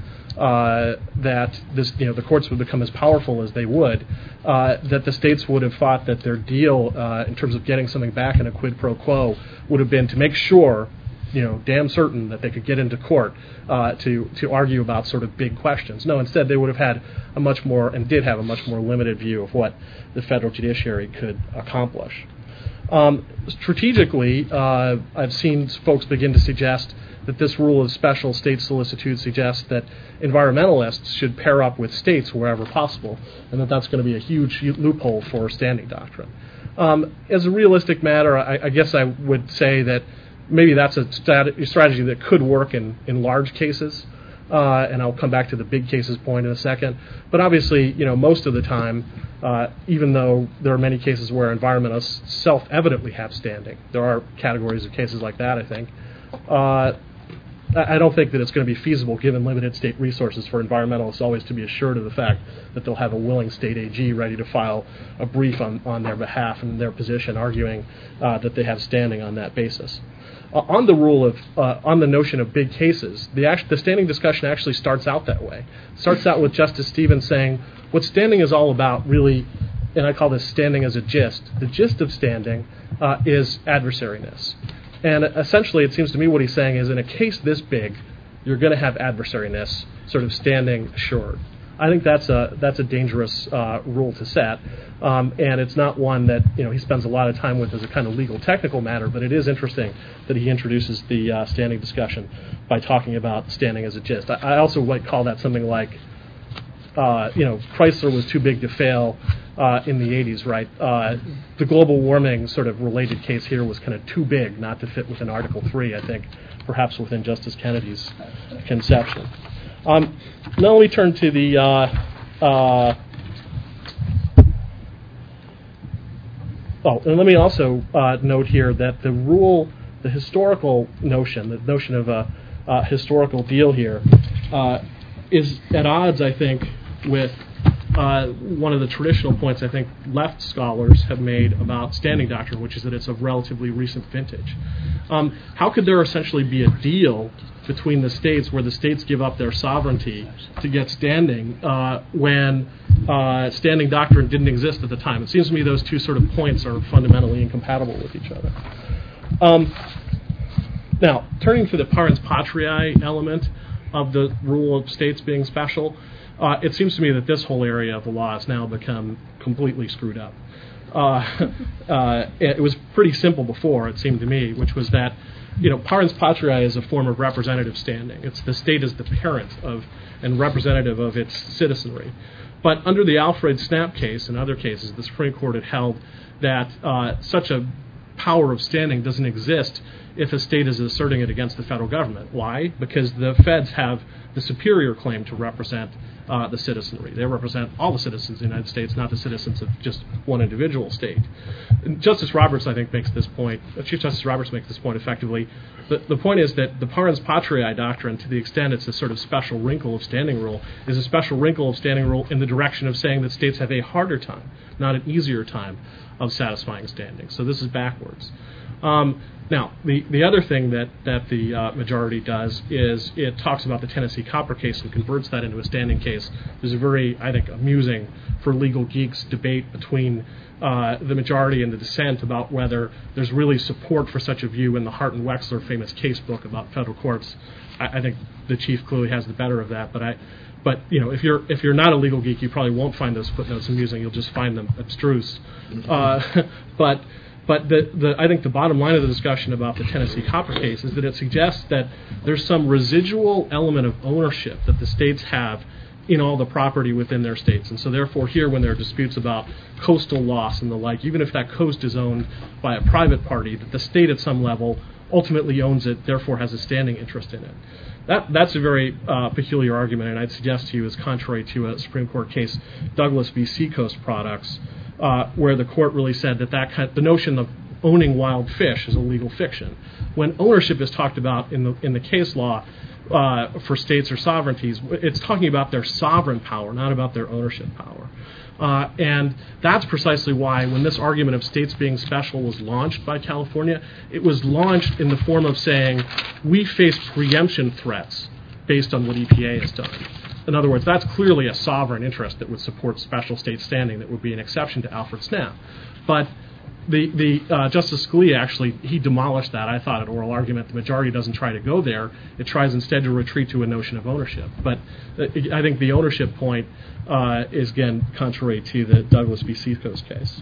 that the courts would become as powerful as they would, that the states would have thought that their deal in terms of getting something back in a quid pro quo would have been to make sure, damn certain that they could get into court to argue about sort of big questions. No, instead they would have had a much more, and did have a much more limited view of what the federal judiciary could accomplish. Strategically, I've seen folks begin to suggest that this rule of special state solicitude suggests that environmentalists should pair up with states wherever possible, and that's going to be a huge loophole for standing doctrine. As a realistic matter, I guess I would say that maybe that's a strategy that could work in large cases, and I'll come back to the big cases point in a second. But obviously, most of the time, even though there are many cases where environmentalists self-evidently have standing, there are categories of cases like that, I think. I don't think that it's going to be feasible, given limited state resources, for environmentalists always to be assured of the fact that they'll have a willing state AG ready to file a brief on their behalf and their position, arguing that they have standing on that basis. On the rule of, on the notion of big cases, the standing discussion actually starts out that way. It starts out with Justice Stevens saying, what standing is all about, really, and I call this standing as a gist. The gist of standing is adversariness. And essentially, it seems to me what he's saying is, in a case this big, you're going to have adversariness sort of standing assured. I think that's a dangerous rule to set, and it's not one that he spends a lot of time with as a kind of legal technical matter. But it is interesting that he introduces the standing discussion by talking about standing as a gist. I also might call that something like, Chrysler was too big to fail in the 80s, right? The global warming sort of related case here was kind of too big not to fit within Article 3, I think, perhaps within Justice Kennedy's conception. Now let me turn to the and let me also note here that the rule, the historical notion, the notion of a historical deal here, is at odds, I think, with one of the traditional points I think left scholars have made about standing doctrine, which is that it's of relatively recent vintage. How could there essentially be a deal between the states where the states give up their sovereignty to get standing when standing doctrine didn't exist at the time? It seems to me those two sort of points are fundamentally incompatible with each other. Now, turning to the parens patriae element of the rule of states being special, it seems to me that this whole area of the law has now become completely screwed up. It was pretty simple before, it seemed to me, which was that parens patriae is a form of representative standing. It's the state as the parent of and representative of its citizenry. But under the Alfred Snapp case and other cases, the Supreme Court had held that such a power of standing doesn't exist if a state is asserting it against the federal government. Why? Because the feds have the superior claim to represent the citizenry. They represent all the citizens of the United States, not the citizens of just one individual state. And Justice Roberts, I think, makes this point. Chief Justice Roberts makes this point effectively. The point is that the parens patriae doctrine, to the extent it's a sort of special wrinkle of standing rule, is a special wrinkle of standing rule in the direction of saying that states have a harder time, not an easier time, of satisfying standing. So this is backwards. Now, the other thing that the majority does is it talks about the Tennessee Copper case and converts that into a standing case. There's a very, I think, amusing for legal geeks debate between the majority and the dissent about whether there's really support for such a view in the Hart and Wexler famous case book about federal courts. I think the Chief clearly has the better of that, but you know, if you're not a legal geek, you probably won't find those footnotes amusing. You'll just find them abstruse. But I think the bottom line of the discussion about the Tennessee Copper case is that it suggests that there's some residual element of ownership that the states have in all the property within their states. And so therefore here, when there are disputes about coastal loss and the like, even if that coast is owned by a private party, that the state at some level ultimately owns it, therefore has a standing interest in it. That's a very peculiar argument, and I'd suggest to you is contrary to a Supreme Court case, Douglas v. Seacoast Products, where the court really said that the notion of owning wild fish is a legal fiction. When ownership is talked about in the case law for states or sovereignties, it's talking about their sovereign power, not about their ownership power. And that's precisely why when this argument of states being special was launched by California, it was launched in the form of saying, we face preemption threats based on what EPA has done. In other words, that's clearly a sovereign interest that would support special state standing that would be an exception to Alfred Snap. But the Justice Scalia actually, he demolished that, I thought, at oral argument. The majority doesn't try to go there. It tries instead to retreat to a notion of ownership. But I think the ownership point is, again, contrary to the Douglas v. Seacoast case.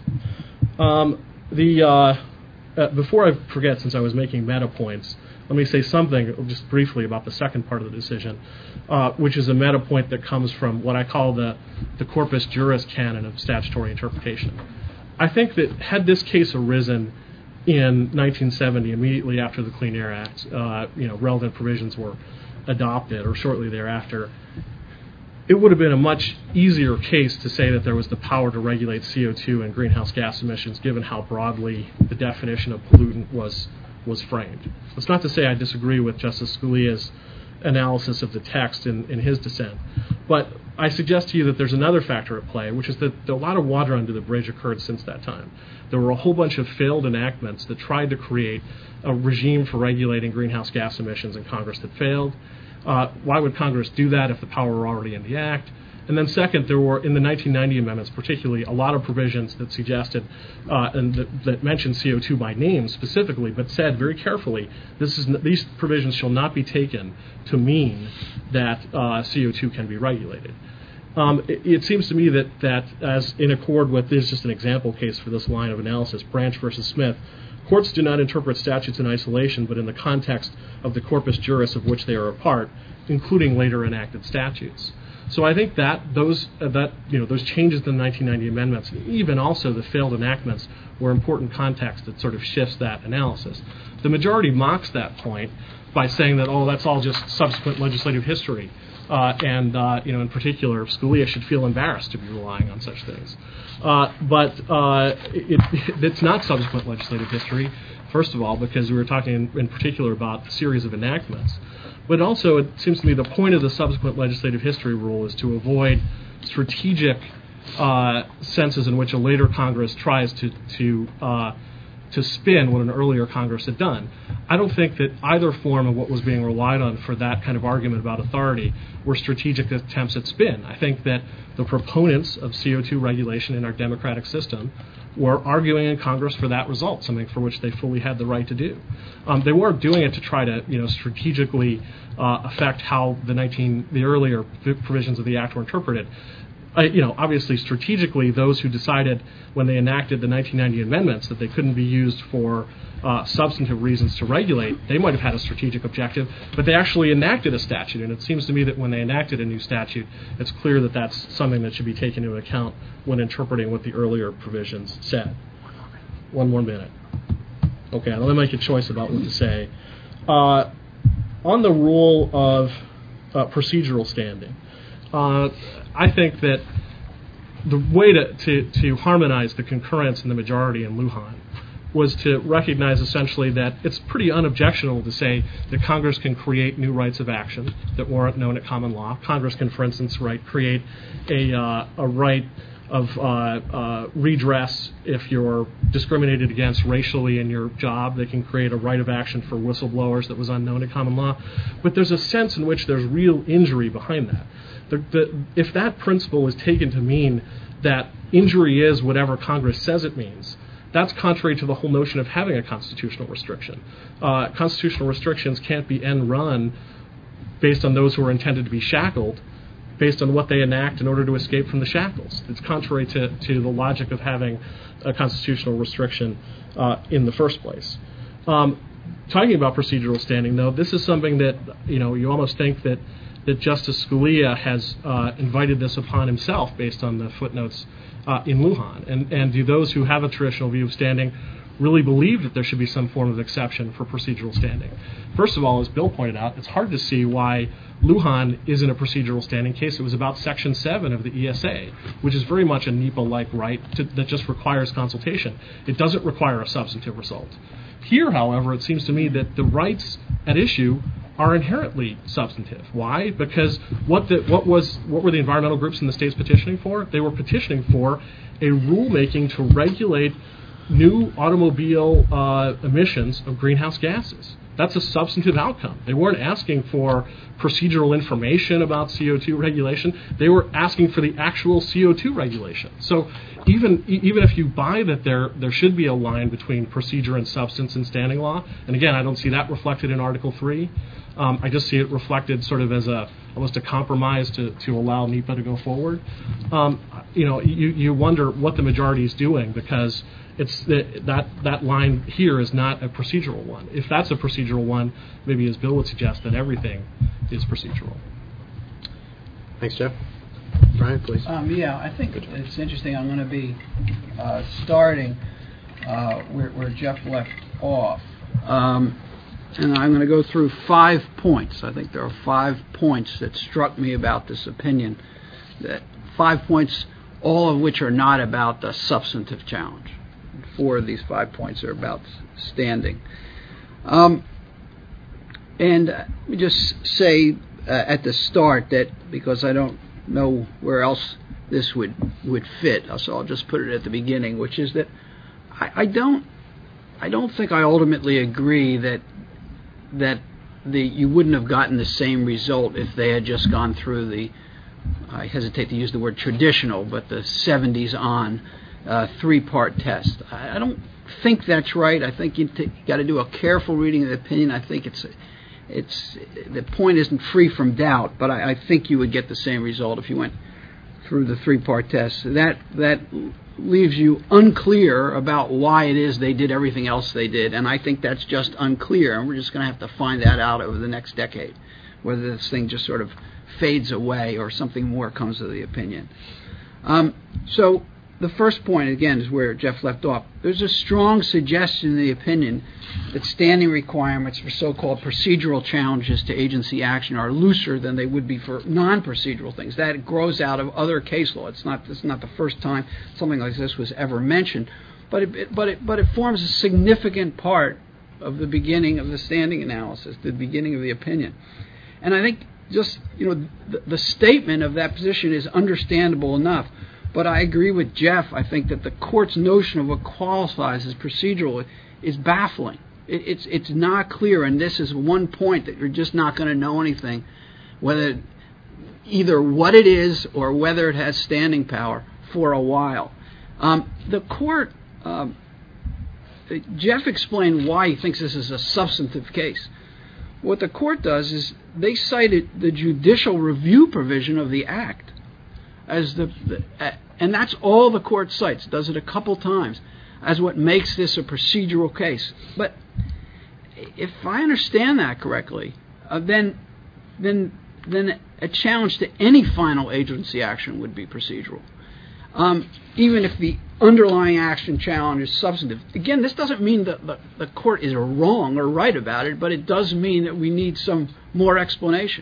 Before I forget, since I was making meta points, let me say something just briefly about the second part of the decision, which is a meta point that comes from what I call the corpus juris canon of statutory interpretation. I think that had this case arisen in 1970, immediately after the Clean Air Act, relevant provisions were adopted, or shortly thereafter, it would have been a much easier case to say that there was the power to regulate CO2 and greenhouse gas emissions, given how broadly the definition of pollutant was framed. That's not to say I disagree with Justice Scalia's analysis of the text in his dissent, but I suggest to you that there's another factor at play, which is that a lot of water under the bridge occurred since that time. There were a whole bunch of failed enactments that tried to create a regime for regulating greenhouse gas emissions in Congress that failed. Why would Congress do that if the power were already in the Act? And then second, there were, in the 1990 amendments particularly, a lot of provisions that suggested and that mentioned CO2 by name specifically, but said very carefully, these provisions shall not be taken to mean that CO2 can be regulated. It seems to me that as in accord with, this is just an example case for this line of analysis, Branch versus Smith, courts do not interpret statutes in isolation, but in the context of the corpus juris of which they are a part, including later enacted statutes. So I think that those changes in the 1990 amendments, even also the failed enactments, were important context that sort of shifts that analysis. The majority mocks that point by saying that, that's all just subsequent legislative history. In particular, Scalia should feel embarrassed to be relying on such things. But it's not subsequent legislative history, first of all, because we were talking in particular about the series of enactments. But also, it seems to me the point of the subsequent legislative history rule is to avoid strategic senses in which a later Congress tries to spin what an earlier Congress had done. I don't think that either form of what was being relied on for that kind of argument about authority were strategic attempts at spin. I think that the proponents of CO2 regulation in our democratic system were arguing in Congress for that result, something for which they fully had the right to do. They weren't doing it to try to, strategically affect how the earlier provisions of the Act were interpreted. Obviously, strategically, those who decided when they enacted the 1990 amendments that they couldn't be used for substantive reasons to regulate, they might have had a strategic objective, but they actually enacted a statute, and it seems to me that when they enacted a new statute, it's clear that that's something that should be taken into account when interpreting what the earlier provisions said. One more minute. Okay, let me make a choice about what to say. On the rule of procedural standing, I think that the way to harmonize the concurrence and the majority in Lujan was to recognize essentially that it's pretty unobjectionable to say that Congress can create new rights of action that weren't known at common law. Congress can, for instance, create a right redress if you're discriminated against racially in your job. They can create a right of action for whistleblowers that was unknown to common law. But there's a sense in which there's real injury behind that. If that principle is taken to mean that injury is whatever Congress says it means, that's contrary to the whole notion of having a constitutional restriction. Constitutional restrictions can't be end run based on those who are intended to be shackled, based on what they enact in order to escape from the shackles. It's contrary to the logic of having a constitutional restriction in the first place. Talking about procedural standing, though, this is something that you almost think that Justice Scalia has invited this upon himself based on the footnotes in Lujan. And do those who have a traditional view of standing really believe that there should be some form of exception for procedural standing? First of all, as Bill pointed out, it's hard to see why Lujan isn't a procedural standing case. It was about Section 7 of the ESA, which is very much a NEPA-like right that just requires consultation. It doesn't require a substantive result. Here, however, it seems to me that the rights at issue are inherently substantive. Why? Because what were the environmental groups in the states petitioning for? They were petitioning for a rulemaking to regulate new automobile emissions of greenhouse gases. That's a substantive outcome. They weren't asking for procedural information about CO2 regulation. They were asking for the actual CO2 regulation. So even if you buy that there should be a line between procedure and substance in standing law, and again, I don't see that reflected in Article 3. I just see it reflected sort of as almost a compromise to allow NEPA to go forward. You wonder what the majority is doing, because it's that line here is not a procedural one. If that's a procedural one, maybe as Bill would suggest, that everything is procedural. Thanks, Jeff. Brian, please. I think it's interesting. I'm going to be starting where Jeff left off. And I'm going to go through 5 points. I think there are 5 points that struck me about this opinion. That 5 points, all of which are not about the substantive challenge. 4 of these 5 points are about standing. And let me just say at the start that, because I don't know where else this would fit, so I'll just put it at the beginning, which is that I don't think I ultimately agree that you wouldn't have gotten the same result if they had just gone through the, I hesitate to use the word traditional, but the 70s on 3-part test. I don't think that's right. I think you got to do a careful reading of the opinion. I think it's the point isn't free from doubt, but I think you would get the same result if you went through the 3-part test. That leaves you unclear about why it is they did everything else they did, and I think that's just unclear, and we're just going to have to find that out over the next decade, whether this thing just sort of fades away or something more comes of the opinion. So the first point, again, is where Jeff left off. There's a strong suggestion in the opinion that standing requirements for so-called procedural challenges to agency action are looser than they would be for non-procedural things. That grows out of other case law. It's not the first time something like this was ever mentioned, but it forms a significant part of the beginning of the standing analysis, the beginning of the opinion. And I think just the statement of that position is understandable enough. But I agree with Jeff. I think that the court's notion of what qualifies as procedural is baffling. It's not clear, and this is one point that you're just not going to know anything, whether either what it is or whether it has standing power for a while. The court, Jeff explained why he thinks this is a substantive case. What the court does is they cited the judicial review provision of the Act as and that's all the court cites. Does it a couple times as what makes this a procedural case. But if I understand that correctly, then a challenge to any final agency action would be procedural, even if the underlying action challenge is substantive. Again, this doesn't mean that the court is wrong or right about it, but it does mean that we need some more explanation.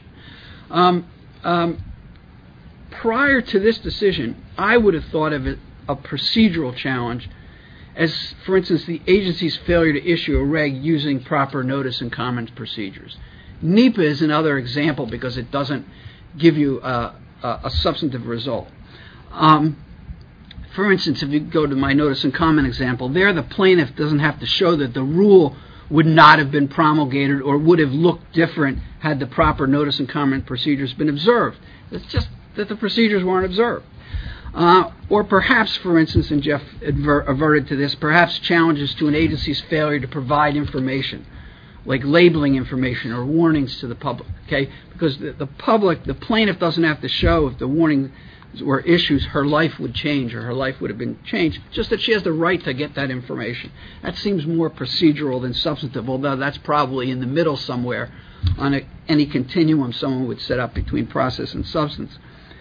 Prior to this decision, I would have thought of it a procedural challenge as, for instance, the agency's failure to issue a reg using proper notice and comment procedures. NEPA is another example because it doesn't give you a substantive result. for instance, if you go to my notice and comment example, there the plaintiff doesn't have to show that the rule would not have been promulgated or would have looked different had the proper notice and comment procedures been observed. It's just that the procedures weren't observed. Or perhaps, for instance, and Jeff adverted to this, perhaps challenges to an agency's failure to provide information, like labeling information or warnings to the public, okay? Because the public, the plaintiff doesn't have to show if the warning were issues, her life would change or her life would have been changed, just that she has the right to get that information. That seems more procedural than substantive, although that's probably in the middle somewhere on any continuum someone would set up between process and substance.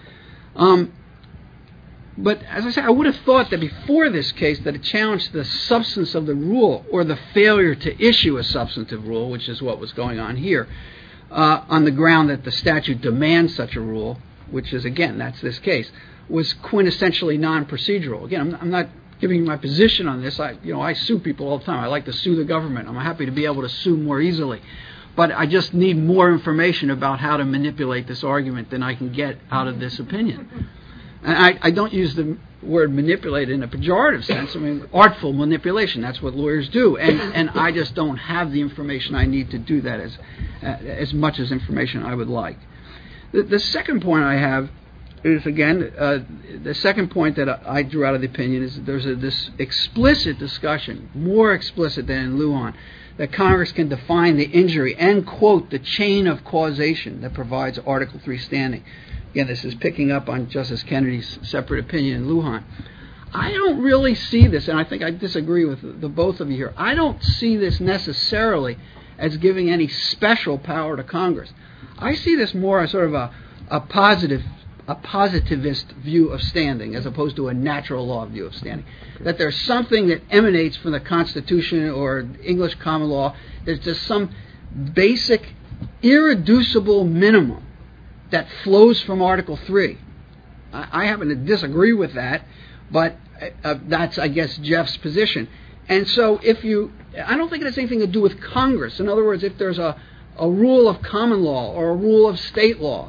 But as I say, I would have thought that before this case that it challenged the substance of the rule or the failure to issue a substantive rule, which is what was going on here, on the ground that the statute demands such a rule, which is, again, that's this case, was quintessentially non-procedural. Again, I'm not giving you my position on this. I sue people all the time. I like to sue the government. I'm happy to be able to sue more easily. But I just need more information about how to manipulate this argument than I can get out of this opinion. And I don't use the word manipulate in a pejorative sense. I mean, artful manipulation. That's what lawyers do. And I just don't have the information I need to do that as much as information I would like. The second point I have is, again, the second point that I drew out of the opinion is that there's this explicit discussion, more explicit than in Lujan, that Congress can define the injury and, quote, the chain of causation that provides Article III standing. Again, this is picking up on Justice Kennedy's separate opinion in Lujan. I don't really see this, and I think I disagree with the both of you here. I don't see this necessarily as giving any special power to Congress. I see this more as sort of a positivist view of standing as opposed to a natural law view of standing. That there's something that emanates from the Constitution or English common law. There's just some basic, irreducible minimum that flows from Article III. I happen to disagree with that, but that's, I guess, Jeff's position. And so I don't think it has anything to do with Congress. In other words, if there's a rule of common law or a rule of state law,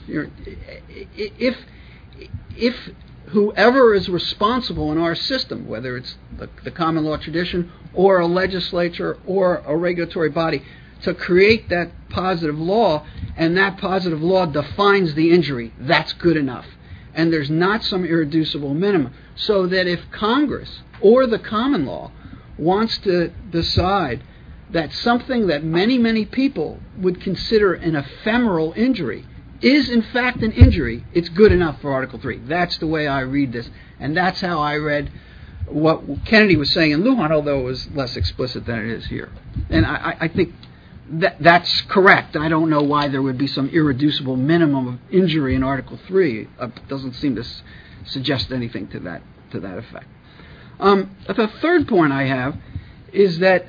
if whoever is responsible in our system, whether it's the common law tradition or a legislature or a regulatory body, to create that positive law, and that positive law defines the injury, that's good enough. And there's not some irreducible minimum. So that if Congress or the common law wants to decide that something that many, many people would consider an ephemeral injury is in fact an injury, it's good enough for Article III. That's the way I read this. And that's how I read what Kennedy was saying in Lujan, although it was less explicit than it is here. And I think that's correct. I don't know why there would be some irreducible minimum of injury in Article III. It doesn't seem to suggest anything to that effect. The third point I have is that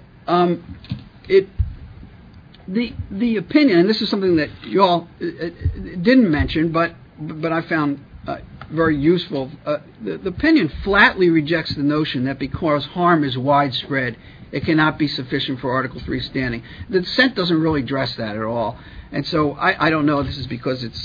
the opinion, and this is something that you all didn't mention, but I found very useful. The opinion flatly rejects the notion that because harm is widespread, it cannot be sufficient for Article III standing. The dissent doesn't really address that at all, and so I don't know if this is because it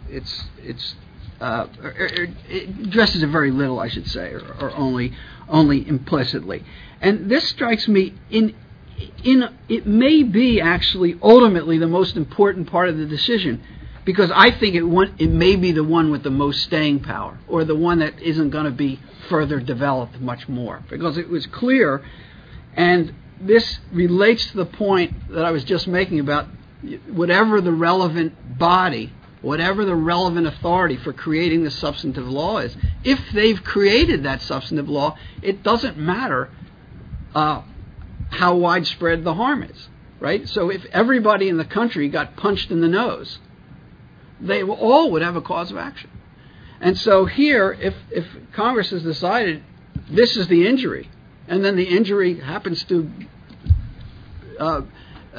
addresses it very little, I should say, or only implicitly. And this strikes me it may be actually ultimately the most important part of the decision, because I think it may be the one with the most staying power, or the one that isn't going to be further developed much more, because it was clear. And this relates to the point that I was just making about whatever the relevant body, whatever the relevant authority for creating the substantive law is. If they've created that substantive law, it doesn't matter how widespread the harm is, right? So if everybody in the country got punched in the nose, they all would have a cause of action. And so here, if Congress has decided this is the injury, and then the injury happens to have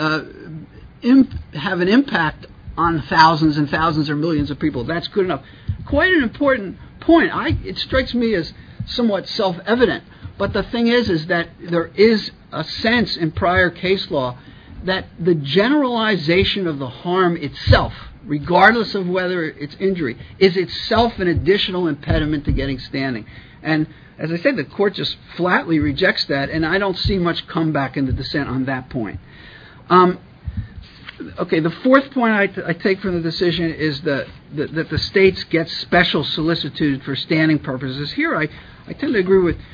an impact on thousands and thousands or millions of people, that's good enough. Quite an important point. It strikes me as somewhat self-evident, but the thing is that there is a sense in prior case law that the generalization of the harm itself, regardless of whether it's injury, is itself an additional impediment to getting standing. And as I said, the court just flatly rejects that, and I don't see much comeback in the dissent on that point. Okay, the fourth point I take from the decision is that the states get special solicitude for standing purposes. Here, I tend to agree with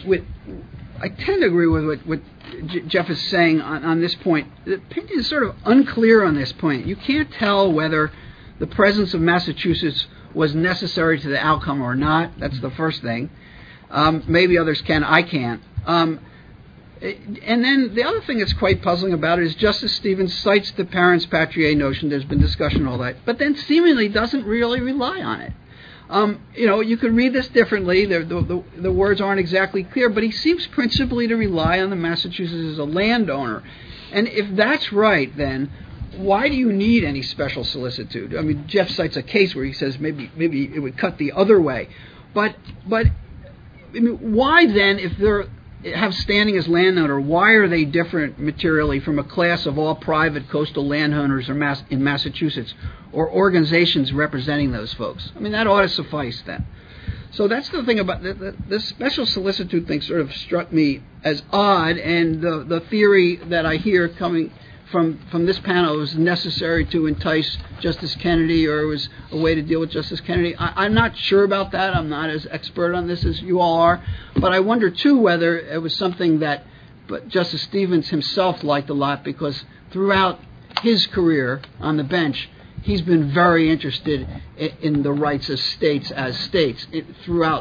what Jeff is saying on this point. The opinion is sort of unclear on this point. You can't tell whether the presence of Massachusetts was necessary to the outcome or not. That's the first thing. Maybe others can. I can't. And then the other thing that's quite puzzling about it is Justice Stevens cites the parents patriae notion. There's been discussion all that, but then seemingly doesn't really rely on it. You could read this differently. The words aren't exactly clear, but he seems principally to rely on the Massachusetts as a landowner. And if that's right, then why do you need any special solicitude? I mean, Jeff cites a case where he says maybe it would cut the other way, but I mean, why then, if they're have standing as landowner, why are they different materially from a class of all private coastal landowners in Massachusetts or organizations representing those folks? I mean, that ought to suffice then. So that's the thing about the special solicitude thing sort of struck me as odd, and the theory that I hear coming from this panel was necessary to entice Justice Kennedy, or it was a way to deal with Justice Kennedy. I'm not sure about that. I'm not as expert on this as you all are. But I wonder, too, whether it was something that Justice Stevens himself liked a lot, because throughout his career on the bench, he's been very interested in the rights of states as states through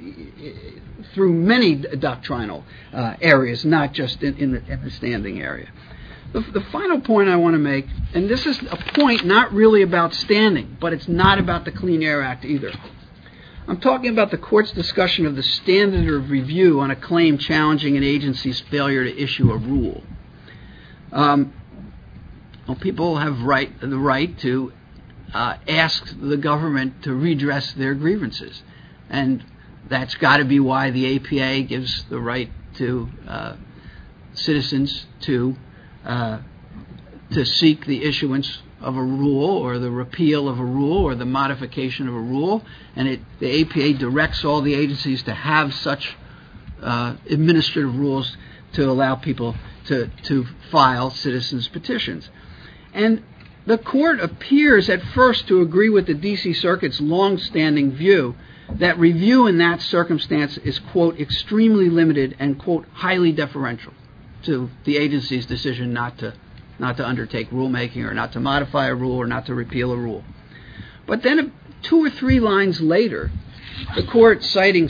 many doctrinal areas, not just in the standing area. The final point I want to make, and this is a point not really about standing, but it's not about the Clean Air Act either. I'm talking about the court's discussion of the standard of review on a claim challenging an agency's failure to issue a rule. People have the right to ask the government to redress their grievances, and that's got to be why the APA gives the right to citizens to seek the issuance of a rule, or the repeal of a rule, or the modification of a rule, and the APA directs all the agencies to have such administrative rules to allow people to file citizens' petitions. And the court appears at first to agree with the D.C. Circuit's long-standing view that review in that circumstance is, quote, extremely limited and, quote, highly deferential to the agency's decision not to undertake rulemaking, or not to modify a rule, or not to repeal a rule. But then 2 or 3 lines later, the court, citing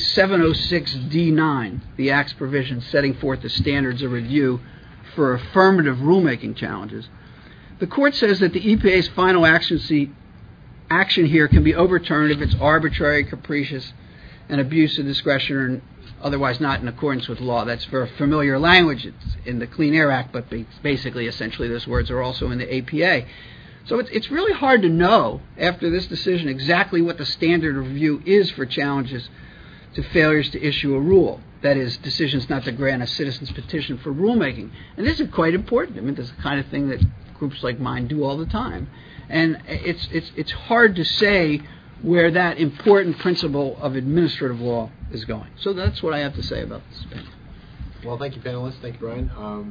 706D9, the Act's provision setting forth the standards of review for affirmative rulemaking challenges, the court says that the EPA's final action here can be overturned if it's arbitrary, capricious, and abuse of discretion, or otherwise not in accordance with law. That's for familiar language. It's in the Clean Air Act, but basically, essentially, those words are also in the APA. So it's really hard to know, after this decision, exactly what the standard of review is for challenges to failures to issue a rule. That is, decisions not to grant a citizen's petition for rulemaking. And this is quite important. I mean, this is the kind of thing that groups like mine do all the time. And it's hard to say where that important principle of administrative law is going. So that's what I have to say about this. Well, thank you, panelists. Thank you, Brian.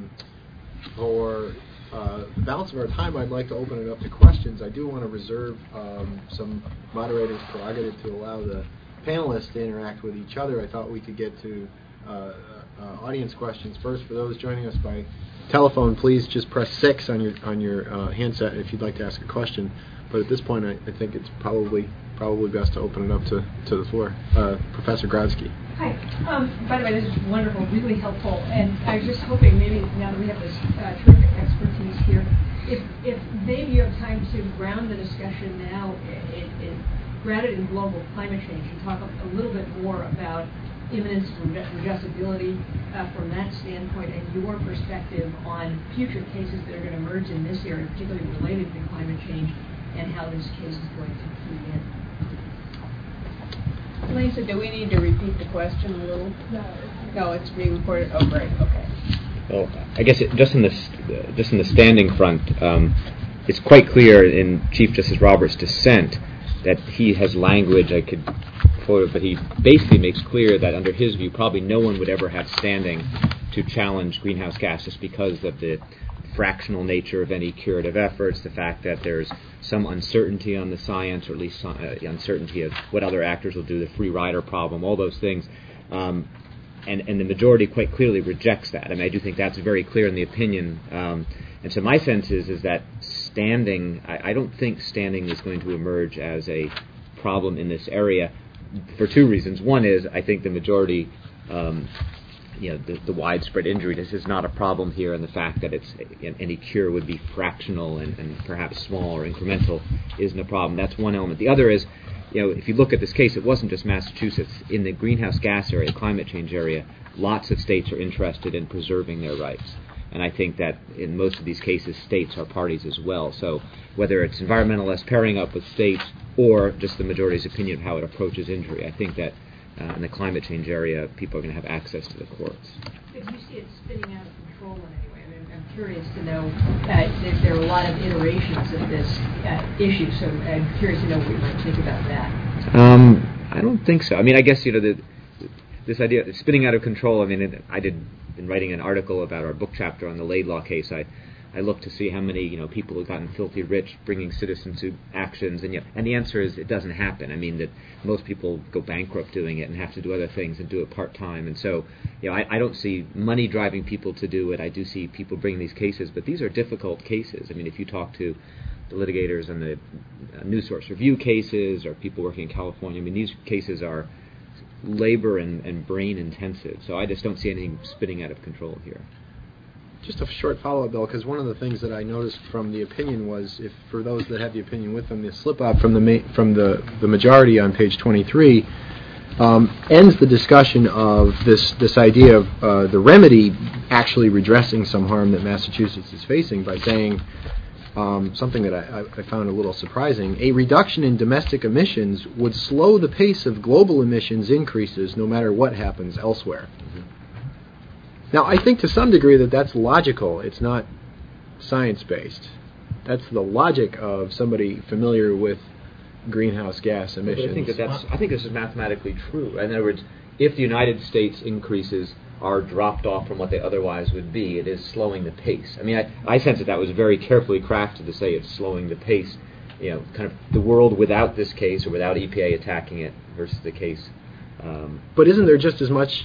For the balance of our time, I'd like to open it up to questions. I do want to reserve some moderators' prerogative to allow the panelists to interact with each other. I thought we could get to audience questions first. For those joining us by telephone, please just press 6 on your handset if you'd like to ask a question. But at this point, I think it's probably best to open it up to the floor. Professor Grodsky. Hi. By the way, this is wonderful, really helpful. And I was just hoping maybe now that we have this terrific expertise here, if maybe you have time to ground the discussion now, ground it in global climate change, and talk a little bit more about imminence and redressability from that standpoint, and your perspective on future cases that are going to emerge in this area, particularly related to climate change, and how this case is going to feed in. Lisa, do we need to repeat the question a little? No, it's being recorded. Oh, great. Okay. Well, I guess just in the standing front, it's quite clear in Chief Justice Roberts' dissent that he has language, I could quote it, but he basically makes clear that under his view, probably no one would ever have standing to challenge greenhouse gas just because of the fractional nature of any curative efforts, the fact that there's some uncertainty on the science, or at least uncertainty of what other actors will do, the free rider problem, all those things. And the majority quite clearly rejects that. I mean, I do think that's very clear in the opinion. And so my sense is that standing, I don't think standing is going to emerge as a problem in this area for two reasons. One is I think the majority, the widespread injury, this is not a problem here, and the fact that any cure would be fractional and perhaps small or incremental isn't a problem. That's one element. The other is, if you look at this case, it wasn't just Massachusetts. In the greenhouse gas area, climate change area, lots of states are interested in preserving their rights. And I think that in most of these cases, states are parties as well. So whether it's environmentalists pairing up with states or just the majority's opinion of how it approaches injury, I think that in the climate change area, people are going to have access to the courts. If you see it spinning out of control in any way, I'm curious to know, there are a lot of iterations of this issue, so I'm curious to know what you might think about that. I don't think so. I mean, I guess, this idea of spinning out of control, I mean, I did, in writing an article about our book chapter on the Laidlaw case, I looked to see how many people who've gotten filthy rich bringing citizens to actions, and the answer is it doesn't happen. I mean, that most people go bankrupt doing it and have to do other things and do it part-time. And so, I don't see money driving people to do it. I do see people bringing these cases, but these are difficult cases. I mean, if you talk to the litigators on the News Source Review cases or people working in California, I mean, these cases are labor and brain intensive. So I just don't see anything spinning out of control here. Just a short follow-up, Bill, because one of the things that I noticed from the opinion was, if for those that have the opinion with them, the slip-up from the majority on page 23 ends the discussion of this idea of the remedy actually redressing some harm that Massachusetts is facing by saying something that I found a little surprising. A reduction in domestic emissions would slow the pace of global emissions increases no matter what happens elsewhere. Mm-hmm. Now, I think to some degree that's logical. It's not science-based. That's the logic of somebody familiar with greenhouse gas emissions. I think this is mathematically true. In other words, if the United States increases are dropped off from what they otherwise would be, it is slowing the pace. I mean, I sense that was very carefully crafted to say it's slowing the pace. Kind of the world without this case or without EPA attacking it versus the case. But isn't there just as much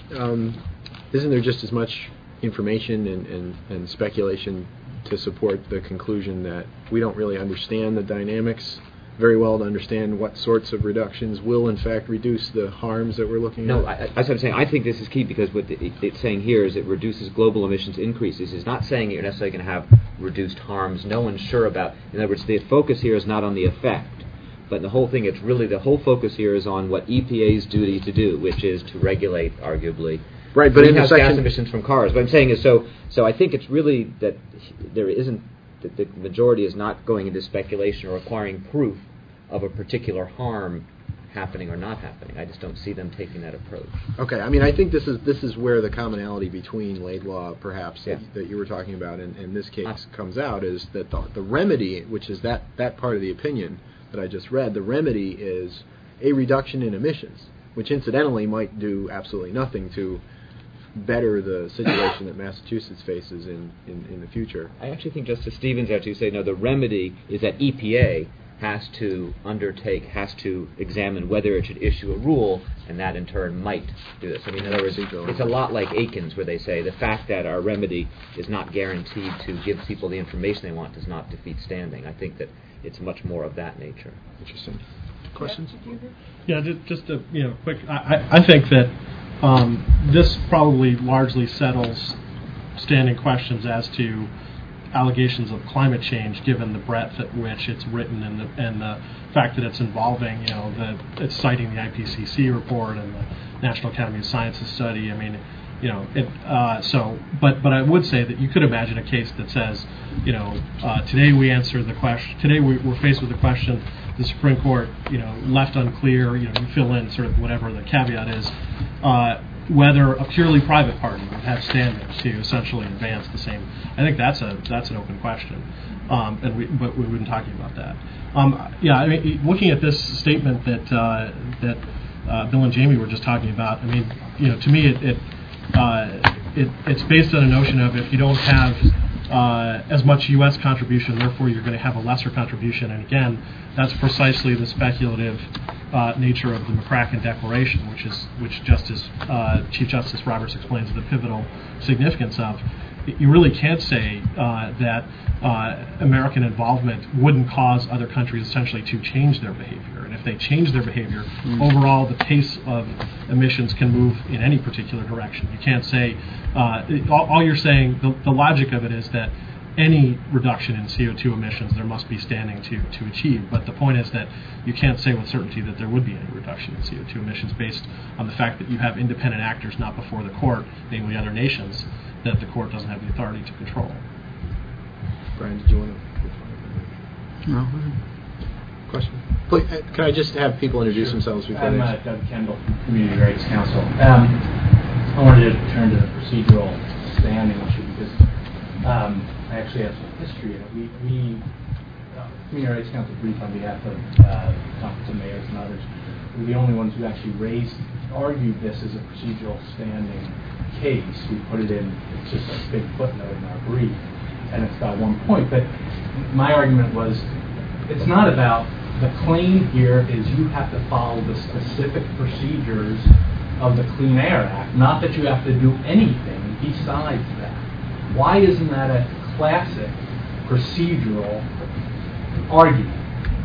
information and speculation to support the conclusion that we don't really understand the dynamics very well to understand what sorts of reductions will in fact reduce the harms that we're looking at? No, that's what I'm saying. I think this is key because what it's saying here is it reduces global emissions increases. It's not saying you're necessarily going to have reduced harms. No one's sure about. In other words, the focus here is not on the effect, but the whole thing. It's really the whole focus here is on what EPA's duty to do, which is to regulate, arguably, right, but greenhouse gas emissions from cars. What I'm saying is, so I think it's really that there isn't. The majority is not going into speculation or requiring proof of a particular harm happening or not happening. I just don't see them taking that approach. Okay, I mean, I think this is where the commonality between Laidlaw, perhaps, that you were talking about, and this case comes out, is that the remedy, which is that part of the opinion that I just read, the remedy is a reduction in emissions, which incidentally might do absolutely nothing to better the situation that Massachusetts faces in the future. I actually think Justice Stevens actually said, no, the remedy is that EPA has to examine whether it should issue a rule, and that in turn might do this. I mean, in other words, it's a lot like Aikens, where they say the fact that our remedy is not guaranteed to give people the information they want does not defeat standing. I think that it's much more of that nature. Interesting. Questions? Yeah, just a quick. I think that this probably largely settles standing questions as to allegations of climate change, given the breadth at which it's written and the fact that it's involving, it's citing the IPCC report and the National Academy of Sciences study. I mean, but I would say that you could imagine a case that says, today we answer the question. Today we're faced with the question. The Supreme Court, left unclear. You fill in sort of whatever the caveat is. whether a purely private party would have standing to essentially advance the same. I think that's an open question, but we've been talking about that. I mean, looking at this statement that Bill and Jamie were just talking about, I mean, to me it's based on a notion of if you don't have as much U.S. contribution, therefore you're going to have a lesser contribution. And again, that's precisely the speculative nature of the McCracken Declaration, which Chief Justice Roberts explains the pivotal significance of. You really can't say that American involvement wouldn't cause other countries essentially to change their behavior. And if they change their behavior, overall the pace of emissions can move in any particular direction. You can't say, all you're saying, the logic of it is that any reduction in CO2 emissions there must be standing to achieve. But the point is that you can't say with certainty that there would be any reduction in CO2 emissions based on the fact that you have independent actors not before the court, namely other nations, that the court doesn't have the authority to control. Brian, did you want to? No. Question? Please, can I just have people introduce themselves before I'm they... Doug Kendall, Community Rights Council. I wanted to turn to the procedural standing issue because I actually have some history in it. We Community Rights Council briefed on behalf of Conference of Mayors and others. We're the only ones who actually argued this as a procedural standing case. We put it in, it's just a big footnote in our brief, and it's got one point. But my argument was, it's not about, the claim here is you have to follow the specific procedures of the Clean Air Act, not that you have to do anything besides that. Why isn't that a classic procedural argument?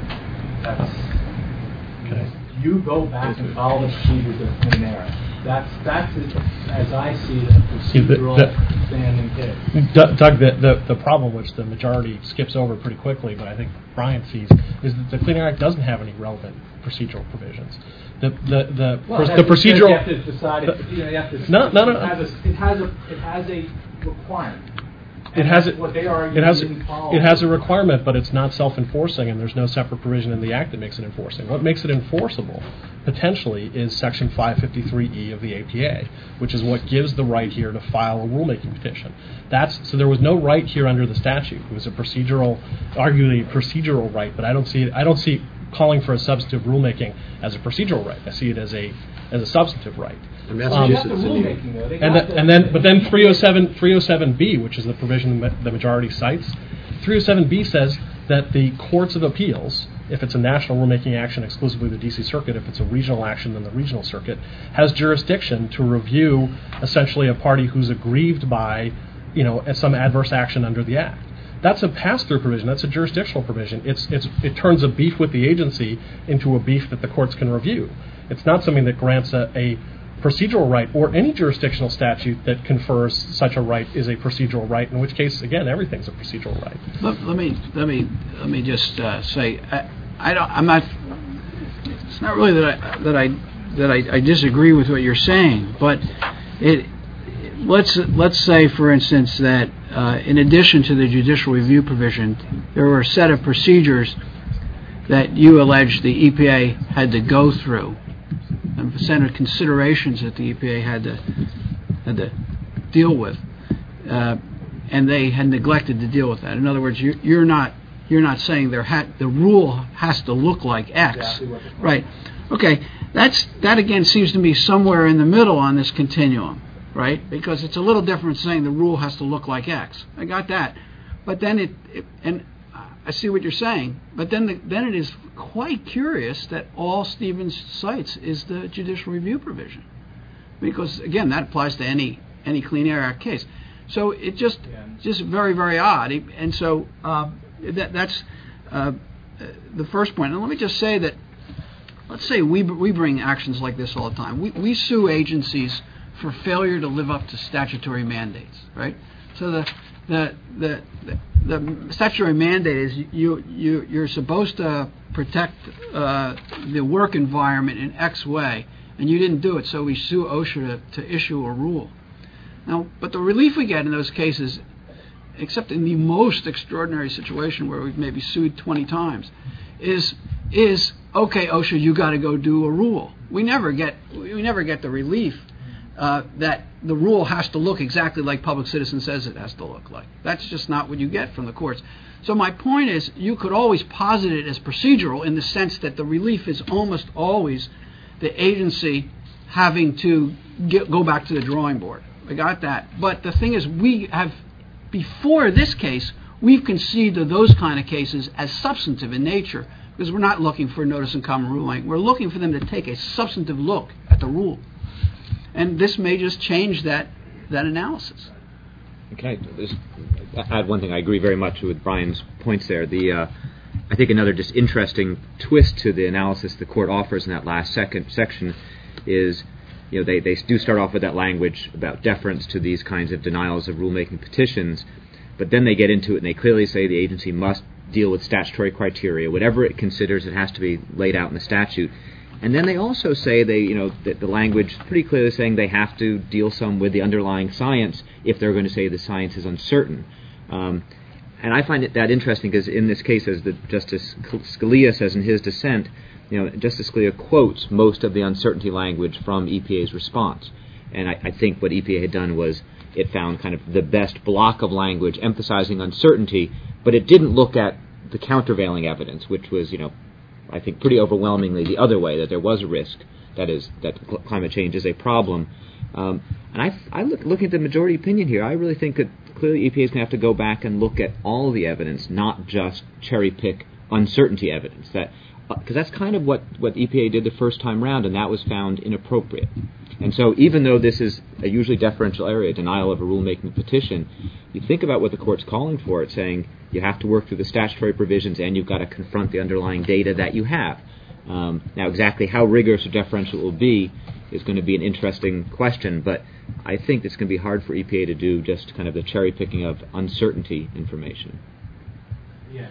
You go back and follow the procedures of the Clean Air Act. That's as I see it, a procedural standing case. Doug, the problem which the majority skips over pretty quickly, but I think Brian sees, is that the Clean Air Act doesn't have any relevant procedural provisions. The procedural. You have to decide. You have to decide. No. It has a requirement. It has a requirement, but it's not self-enforcing, and there's no separate provision in the Act that makes it enforcing. What makes it enforceable, potentially, is Section 553E of the APA, which is what gives the right here to file a rulemaking petition. So there was no right here under the statute. It was a arguably procedural right, but I don't see calling for a substantive rulemaking as a procedural right. I see it as a substantive right. But then 307B, which is the provision the majority cites, 307B says that the courts of appeals, if it's a national rulemaking action, exclusively the D.C. Circuit, if it's a regional action, then the regional circuit, has jurisdiction to review essentially a party who's aggrieved by, some adverse action under the Act. That's a pass-through provision. That's a jurisdictional provision. It turns a beef with the agency into a beef that the courts can review. It's not something that grants a procedural right, or any jurisdictional statute that confers such a right is a procedural right, in which case, again, everything's a procedural right. Let me just say, I'm not. It's not really that I disagree with what you're saying, but let's say, for instance, that in addition to the judicial review provision, there were a set of procedures that you allege the EPA had to go through, and a set of considerations that the EPA had to deal with, and they had neglected to deal with that. In other words, you're not saying the rule has to look like X, exactly, right? Okay, that again seems to me somewhere in the middle on this continuum, right? Because it's a little different saying the rule has to look like X. I got that, but then and I see what you're saying, but then it is quite curious that all Stevens cites is the judicial review provision, because again that applies to any Clean Air Act case. So it just very, very odd, and so that's the first point. And let me just say that, let's say we bring actions like this all the time. We sue agencies for failure to live up to statutory mandates, right? So the statutory mandate is you're supposed to protect the work environment in X way, and you didn't do it, so we sue OSHA to issue a rule. Now, but the relief we get in those cases, except in the most extraordinary situation where we've maybe sued 20 times, is okay, OSHA, you got to go do a rule. We never get the relief that the rule has to look exactly like Public Citizen says it has to look like. That's just not what you get from the courts. So my point is, you could always posit it as procedural in the sense that the relief is almost always the agency having to go back to the drawing board. I got that. But the thing is, we have, before this case, we've conceded those kind of cases as substantive in nature, because we're not looking for notice and common ruling. We're looking for them to take a substantive look at the rule. And this may just change that analysis. Can I just add one thing? I agree very much with Brian's points there. I think another just interesting twist to the analysis the court offers in that last section is, they do start off with that language about deference to these kinds of denials of rulemaking petitions, but then they get into it and they clearly say the agency must deal with statutory criteria. Whatever it considers, it has to be laid out in the statute. And then they also say that the language pretty clearly saying they have to deal some with the underlying science if they're going to say the science is uncertain. And I find that interesting because in this case, as Justice Scalia says in his dissent, Justice Scalia quotes most of the uncertainty language from EPA's response. And I think what EPA had done was it found kind of the best block of language emphasizing uncertainty, but it didn't look at the countervailing evidence, which was, I think pretty overwhelmingly the other way, that there was a risk, that is, that climate change is a problem. And I looking at the majority opinion here, I really think that clearly EPA is going to have to go back and look at all the evidence, not just cherry-pick uncertainty evidence. Because that's kind of what EPA did the first time round, and that was found inappropriate. And so even though this is a usually deferential area, denial of a rulemaking petition, you think about what the court's calling for. It's saying you have to work through the statutory provisions and you've got to confront the underlying data that you have. Now, exactly how rigorous or deferential it will be is going to be an interesting question, but I think it's going to be hard for EPA to do just kind of the cherry-picking of uncertainty information. Yeah.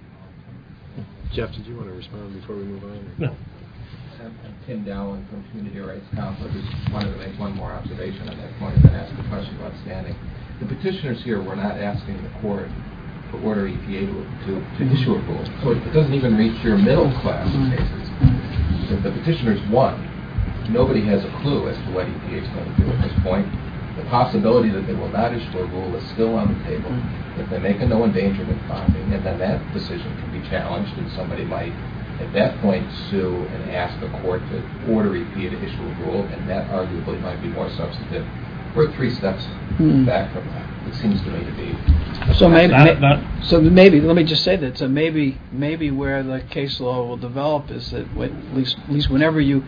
Jeff, did you want to respond before we move on? No. I'm Tim Dowling from Community Rights Council. I just wanted to make one more observation on that point and then ask a question about standing. The petitioners here were not asking the court to order EPA to issue a rule. So it doesn't even reach your middle class of cases. If the petitioners won, nobody has a clue as to what EPA is going to do at this point. The possibility that they will not issue a rule is still on the table. If they make a no endangerment finding, and then that decision can be challenged, and somebody might at that point sue and ask the court to order EPA to issue a rule, and that arguably might be more substantive. We're 3 steps back from that. It seems to me to be. So maybe let me just say that. So maybe where the case law will develop is that at least whenever you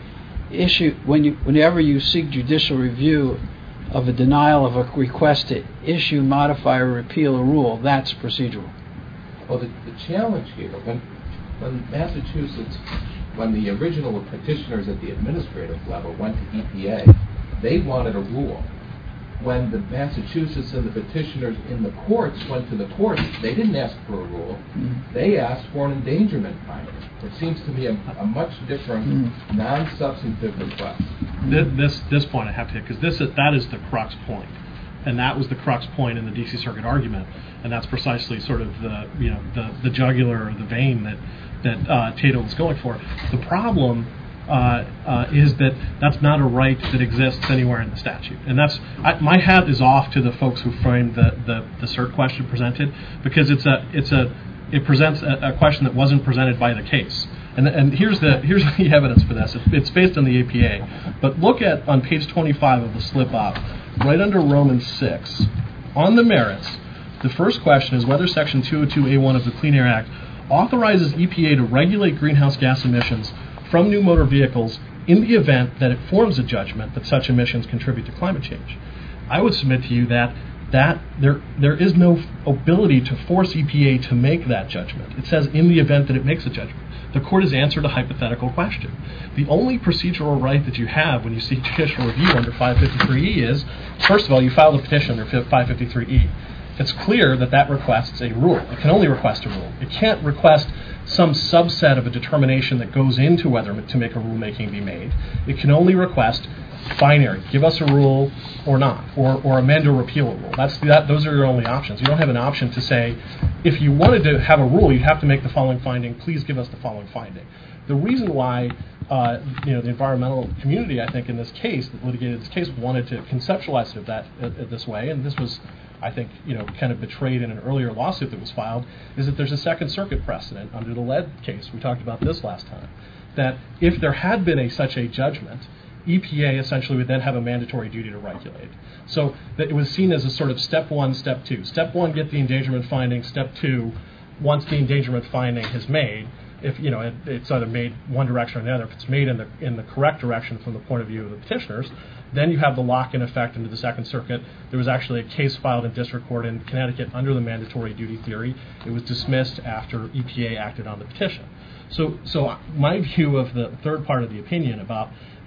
seek judicial review of a denial of a request to issue, modify, or repeal a rule, that's procedural. Well, the challenge here, when Massachusetts, when the original petitioners at the administrative level went to EPA, they wanted a rule. When the Massachusetts and the petitioners in the courts went to the courts, they didn't ask for a rule. They asked for an endangerment finding. It seems to me a much different, non-substantive request. This point I have to hit, because that is the crux point, and that was the crux point in the D.C. Circuit argument, and that's precisely sort of the jugular or the vein that Tato was going for. The problem is that that's not a right that exists anywhere in the statute, and my hat is off to the folks who framed the cert question presented, because it presents a question that wasn't presented by the case. And here's the evidence for this. It's based on the APA. But look at on page 25 of the slip-up, right under Romans 6, on the merits, the first question is whether Section 202A1 of the Clean Air Act authorizes EPA to regulate greenhouse gas emissions from new motor vehicles in the event that it forms a judgment that such emissions contribute to climate change. I would submit to you that there is no ability to force EPA to make that judgment. It says in the event that it makes a judgment. The court has answered a hypothetical question. The only procedural right that you have when you seek judicial review under 553E is, first of all, you file the petition under 553E. It's clear that requests a rule. It can only request a rule. It can't request some subset of a determination that goes into whether to make a rulemaking be made. It can only request binary. Give us a rule or not, or amend or repeal a rule. Those are your only options. You don't have an option to say, if you wanted to have a rule, you'd have to make the following finding. Please give us the following finding. The reason why the environmental community, I think, in this case, that litigated this case, wanted to conceptualize it this way, and this was, I think, kind of betrayed in an earlier lawsuit that was filed, is that there's a Second Circuit precedent under the lead case. We talked about this last time, that if there had been such a judgment, EPA essentially would then have a mandatory duty to regulate. So that it was seen as a sort of step one, step two. Step one, get the endangerment finding. Step two, once the endangerment finding is made, if it's either made one direction or another, if it's made in the correct direction from the point of view of the petitioners, then you have the lock-in effect into the Second Circuit. There was actually a case filed in district court in Connecticut under the mandatory duty theory. It was dismissed after EPA acted on the petition. So my view of the third part of the opinion about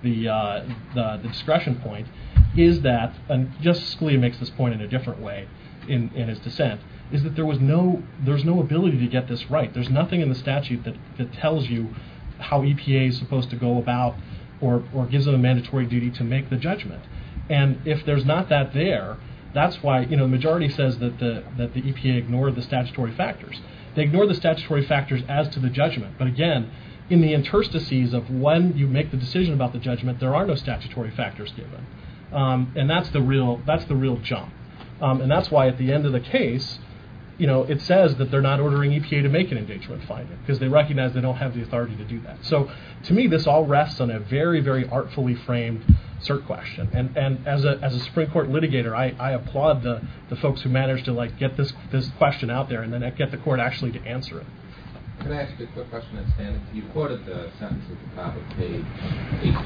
the discretion point is that, and Justice Scalia makes this point in a different way in his dissent, is that there's no ability to get this right. There's nothing in the statute that tells you how EPA is supposed to go about or gives them a mandatory duty to make the judgment. And if there's not that there, that's why the majority says that the EPA ignored the statutory factors. They ignored the statutory factors as to the judgment. But again, in the interstices of when you make the decision about the judgment, there are no statutory factors given. And that's the real jump. And that's why at the end of the case, it says that they're not ordering EPA to make an endangerment finding because they recognize they don't have the authority to do that. So to me, this all rests on a very, very artfully framed cert question. And as a Supreme Court litigator, I applaud the folks who managed to get this question out there and then get the court actually to answer it. Can I ask you a quick question on standing? You quoted the sentence at the top of page 18.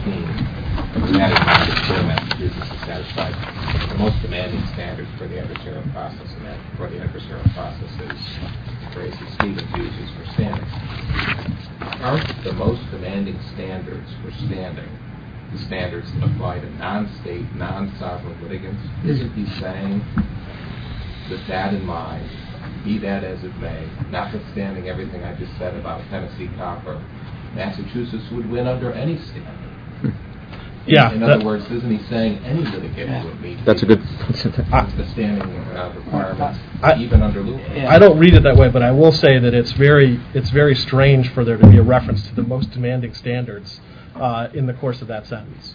That is Massachusetts is satisfied the most demanding standards for the adversarial process, and that for the adversarial process is the phrase that Stevens uses for standing. Aren't the most demanding standards for standing the standards that apply to non-state, non-sovereign litigants? Isn't he saying, with that in mind, be that as it may, notwithstanding everything I just said about Tennessee copper, Massachusetts would win under any standard? Yeah. In other words, isn't he saying any litigant would meet the standing requirements, even under Lewis? I don't read it that way, but I will say that it's very strange for there to be a reference to the most demanding standards in the course of that sentence.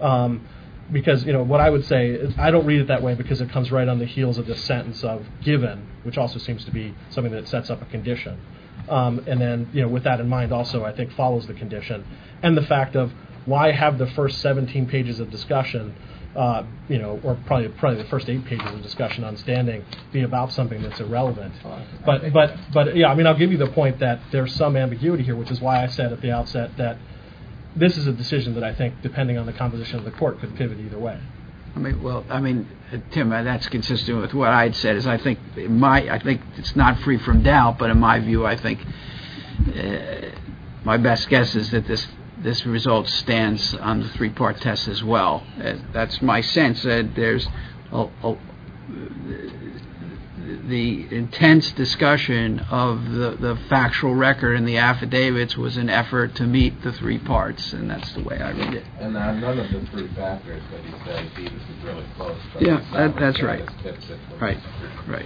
Because, what I would say is I don't read it that way because it comes right on the heels of this sentence of given, which also seems to be something that sets up a condition. And then, with that in mind also, I think follows the condition. And the fact of why have the first 17 pages of discussion, or probably the first 8 pages of discussion on standing be about something that's irrelevant. But yeah, I'll give you the point that there's some ambiguity here, which is why I said at the outset that this is a decision that I think, depending on the composition of the court, could pivot either way. Tim, that's consistent with what I had said. Is I think it's not free from doubt, but in my view, I think my best guess is that this result stands on the 3-part test as well. That's my sense. That there's the intense discussion of the factual record and the affidavits was an effort to meet the 3 parts, and that's the way I read it. And none of the 3 factors that he said this is really close. Yeah, that's right. Right.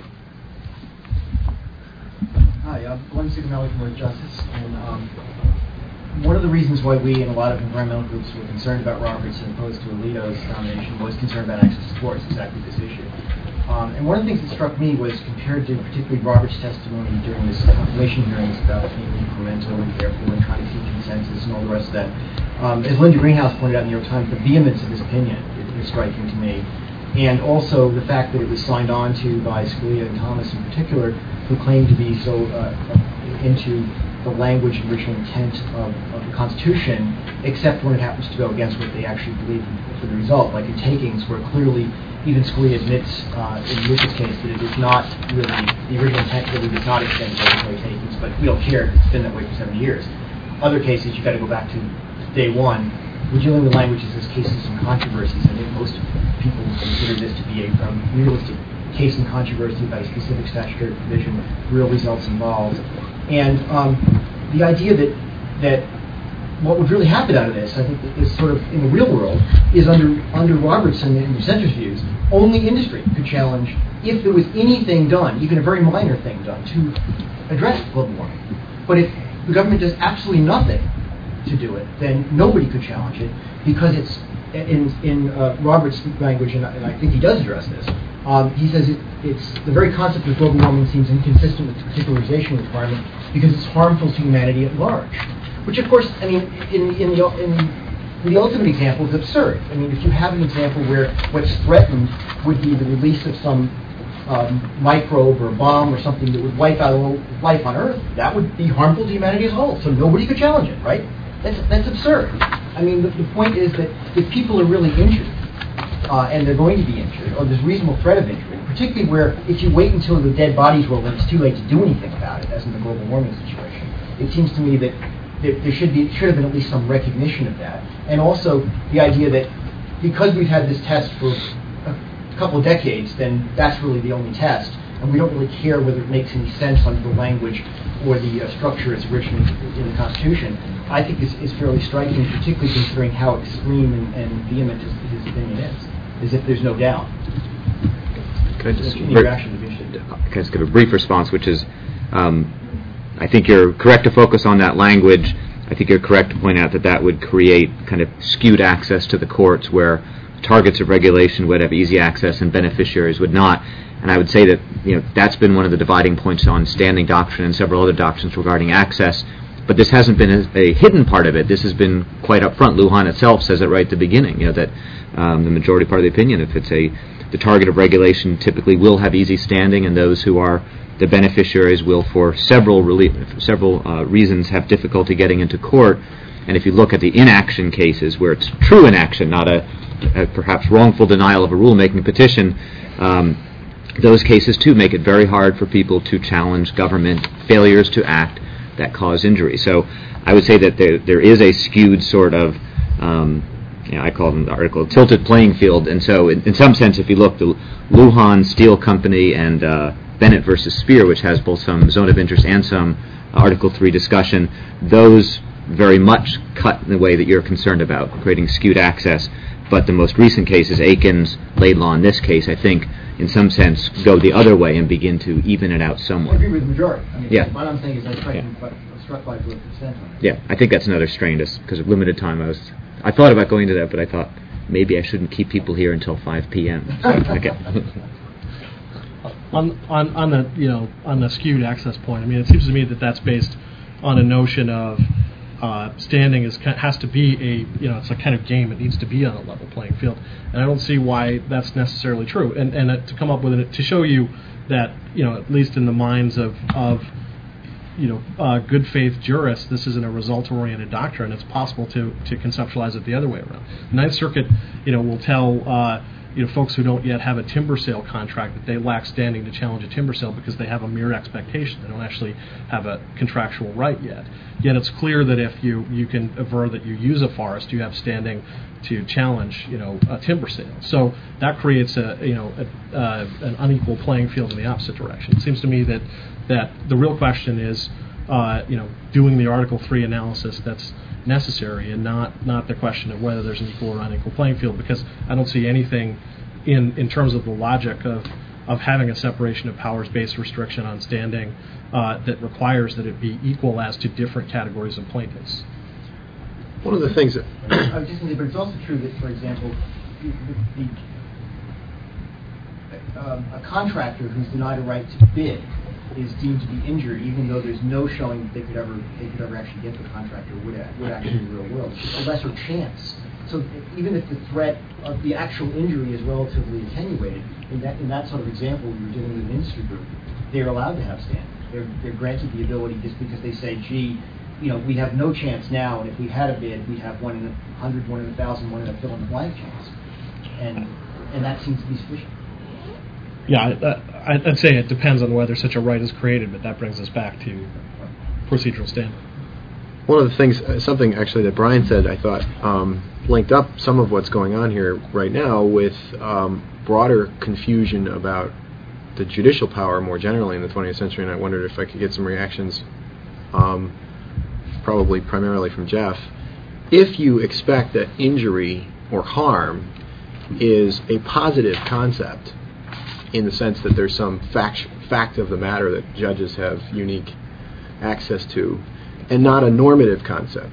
Hi, I'm Glenn Sigamelli from Earth Justice, and one of the reasons why we and a lot of environmental groups were concerned about Robertson opposed to Alito's nomination was concerned about access to torts, exactly this issue. And one of the things that struck me was compared to particularly Robert's testimony during this confirmation hearings about being incremental and careful and trying to seek consensus and all the rest of that. As Linda Greenhouse pointed out in the New York Times, the vehemence of his opinion is striking to me. And also the fact that it was signed on to by Scalia and Thomas in particular, who claimed to be so into the language and original intent of the Constitution, except when it happens to go against what they actually believe for the result, like in takings, where clearly even Scalia admits in Lewis' case that it is not really, the original intent really does not extend to regulatory takings, but we don't care, it's been that way for 70 years. Other cases, you've got to go back to day one. We're dealing with languages as cases and controversies. I think most people consider this to be a realistic case and controversy about a specific statutory provision, real results involved. And the idea that what would really happen out of this, I think, is sort of in the real world, is under Robertson and dissenter's views, only industry could challenge if there was anything done, even a very minor thing done, to address global warming. But if the government does absolutely nothing to do it, then nobody could challenge it because it's in Robert's language, and I think he does address this. He says it's the very concept of global warming seems inconsistent with the particularization requirement because it's harmful to humanity at large. Which, of course, I mean, in the ultimate example is absurd. I mean, if you have an example where what's threatened would be the release of some microbe or bomb or something that would wipe out all life on Earth, that would be harmful to humanity as a whole. So nobody could challenge it, right? That's absurd. I mean, the point is that if people are really injured, and they're going to be injured, or there's reasonable threat of injury, particularly where if you wait until the dead bodies roll in, it's too late to do anything about it, as in the global warming situation. It seems to me that there should have been at least some recognition of that. And also the idea that because we've had this test for a couple of decades, then that's really the only test, and we don't really care whether it makes any sense under the language or the structure as originally in the Constitution, I think is fairly striking, particularly considering how extreme and vehement his opinion is, as if there's no doubt. Can I just give a brief response, which is, I think you're correct to focus on that language. I think you're correct to point out that would create kind of skewed access to the courts where targets of regulation would have easy access and beneficiaries would not. And I would say that that's been one of the dividing points on standing doctrine and several other doctrines regarding access. But this hasn't been a hidden part of it. This has been quite upfront. Lujan itself says it right at the beginning, that the majority part of the opinion, if it's the target of regulation typically will have easy standing, and those who are the beneficiaries will, for several reasons, have difficulty getting into court. And if you look at the inaction cases, where it's true inaction, not a perhaps wrongful denial of a rulemaking petition, those cases too make it very hard for people to challenge government failures to act that cause injury. So I would say that there is a skewed sort of, I call them the article, tilted playing field. And so in some sense, if you look, the Lujan Steel Company and Bennett versus Speer, which has both some zone of interest and some Article 3 discussion, those very much cut in the way that you're concerned about, creating skewed access. But the most recent cases, Aikens, Laidlaw in this case, I think, in some sense, go the other way and begin to even it out somewhat. I agree with the majority. I mean, yeah. What I'm saying is I'm struck by the extent on it. Yeah, I think that's another strain, just because of limited time. I thought about going to that, but I thought maybe I shouldn't keep people here until 5 p.m. Okay. On the skewed access point, I mean, it seems to me that's based on a notion of standing has to be it's a kind of game. It needs to be on a level playing field, and I don't see why that's necessarily true. And to come up with it to show you that at least in the minds of good faith jurists, this isn't a result oriented doctrine. It's possible to conceptualize it the other way around. The Ninth Circuit will tell folks who don't yet have a timber sale contract that they lack standing to challenge a timber sale because they have a mere expectation. They don't actually have a contractual right yet. Yet it's clear that if you can aver that you use a forest, you have standing to challenge a timber sale. So that creates an unequal playing field in the opposite direction. It seems to me that the real question is doing the Article 3 analysis that's necessary, and not the question of whether there's an equal or unequal playing field, because I don't see anything in terms of the logic of having a separation of powers based restriction on standing that requires that it be equal as to different categories of plaintiffs. One of the things that I was just going to say, but it's also true that, for example, a contractor who's denied a right to bid is deemed to be injured, even though there's no showing that they could ever actually get the contract, or would actually in the real world. It's a lesser chance. So even if the threat of the actual injury is relatively attenuated, in that sort of example, we were dealing with an industry group, they're allowed to have standing. They're granted the ability just because they say, gee, we have no chance now, and if we had a bid, we'd have 1 in 100, 1 in 1,000, 1 in a fill-in-the-blank chance. And that seems to be sufficient. Yeah, I'd say it depends on whether such a right is created, but that brings us back to procedural standing. One of the things, something actually that Brian said, I thought linked up some of what's going on here right now with broader confusion about the judicial power more generally in the 20th century, and I wondered if I could get some reactions, probably primarily from Jeff. If you expect that injury or harm is a positive concept, in the sense that there's some fact of the matter that judges have unique access to, and not a normative concept,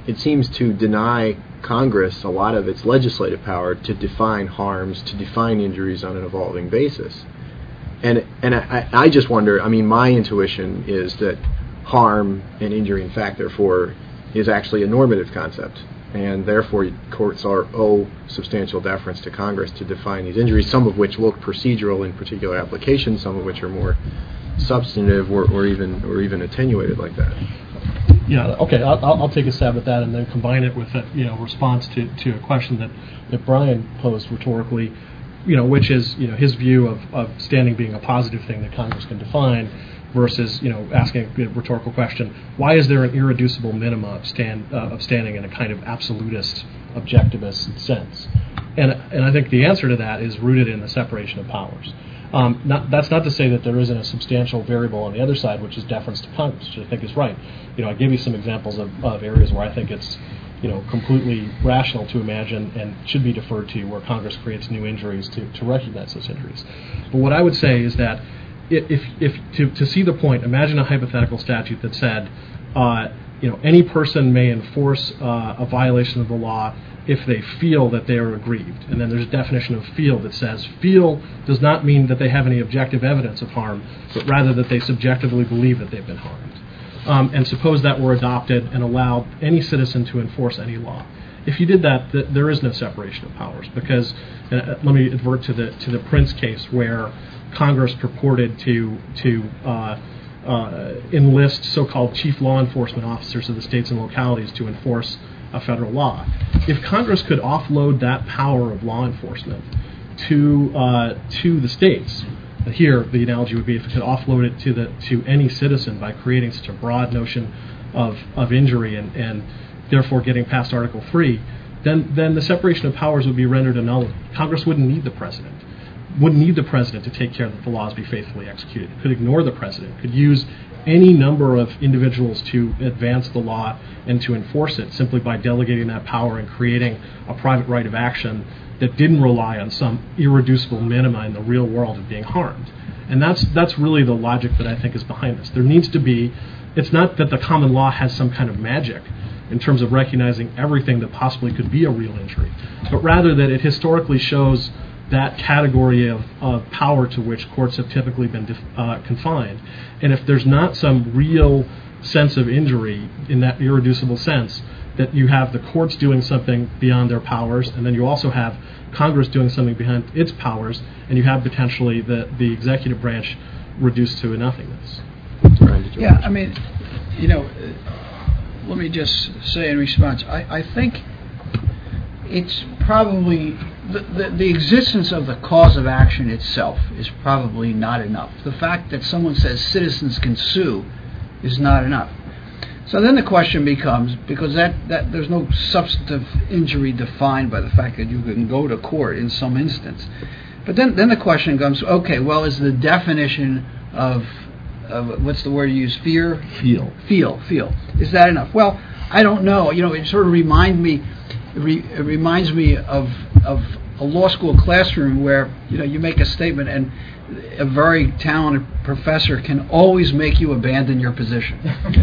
it seems to deny Congress a lot of its legislative power to define harms, to define injuries on an evolving basis. And I just wonder, I mean, my intuition is that harm and injury, in fact, therefore, is actually a normative concept. And therefore, courts owe substantial deference to Congress to define these injuries, some of which look procedural in particular applications, some of which are more substantive or even attenuated like that. Yeah, okay, I'll take a stab at that and then combine it with a response to a question that Brian posed rhetorically, which is his view of standing being a positive thing that Congress can define versus asking a rhetorical question: why is there an irreducible minima of standing in a kind of absolutist, objectivist sense? And I think the answer to that is rooted in the separation of powers. That's not to say that there isn't a substantial variable on the other side, which is deference to Congress, which I think is right. I gave you some examples of areas where I think it's completely rational to imagine and should be deferred to, where Congress creates new injuries to recognize those injuries. But what I would say is that if to see the point, imagine a hypothetical statute that said, any person may enforce a violation of the law if they feel that they are aggrieved. And then there's a definition of feel that says feel does not mean that they have any objective evidence of harm, but rather that they subjectively believe that they've been harmed. And suppose that were adopted and allowed any citizen to enforce any law. If you did that, there is no separation of powers, because let me advert to the Prince case, where Congress purported to enlist so-called chief law enforcement officers of the states and localities to enforce a federal law. If Congress could offload that power of law enforcement to the states, here the analogy would be if it could offload it to any citizen by creating such a broad notion of injury and therefore getting past Article 3, then the separation of powers would be rendered a nullity. Congress wouldn't need the president. Wouldn't need the president to take care that the laws be faithfully executed. It could ignore the president. Could use any number of individuals to advance the law and to enforce it simply by delegating that power and creating a private right of action that didn't rely on some irreducible minima in the real world of being harmed. And that's really the logic that I think is behind this. There needs to be, it's not that the common law has some kind of magic in terms of recognizing everything that possibly could be a real injury, but rather that it historically shows that category of power to which courts have typically been confined. And if there's not some real sense of injury in that irreducible sense, that you have the courts doing something beyond their powers, and then you also have Congress doing something behind its powers, and you have potentially the executive branch reduced to a nothingness. Yeah, I mean, let me just say in response, I think it's probably the existence of the cause of action itself is probably not enough. The fact that someone says citizens can sue is not enough. So then the question becomes, because that there's no substantive injury defined by the fact that you can go to court in some instance. But then the question comes, okay, well, is the definition of what's the word you use? Fear? Feel. Is that enough? Well, I don't know. It sort of reminds me of a law school classroom where you make a statement and a very talented professor can always make you abandon your position.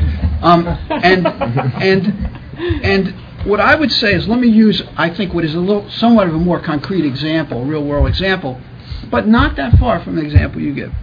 And what I would say is, let me use, I think, what is somewhat of a more concrete example, real world example, but not that far from the example you give.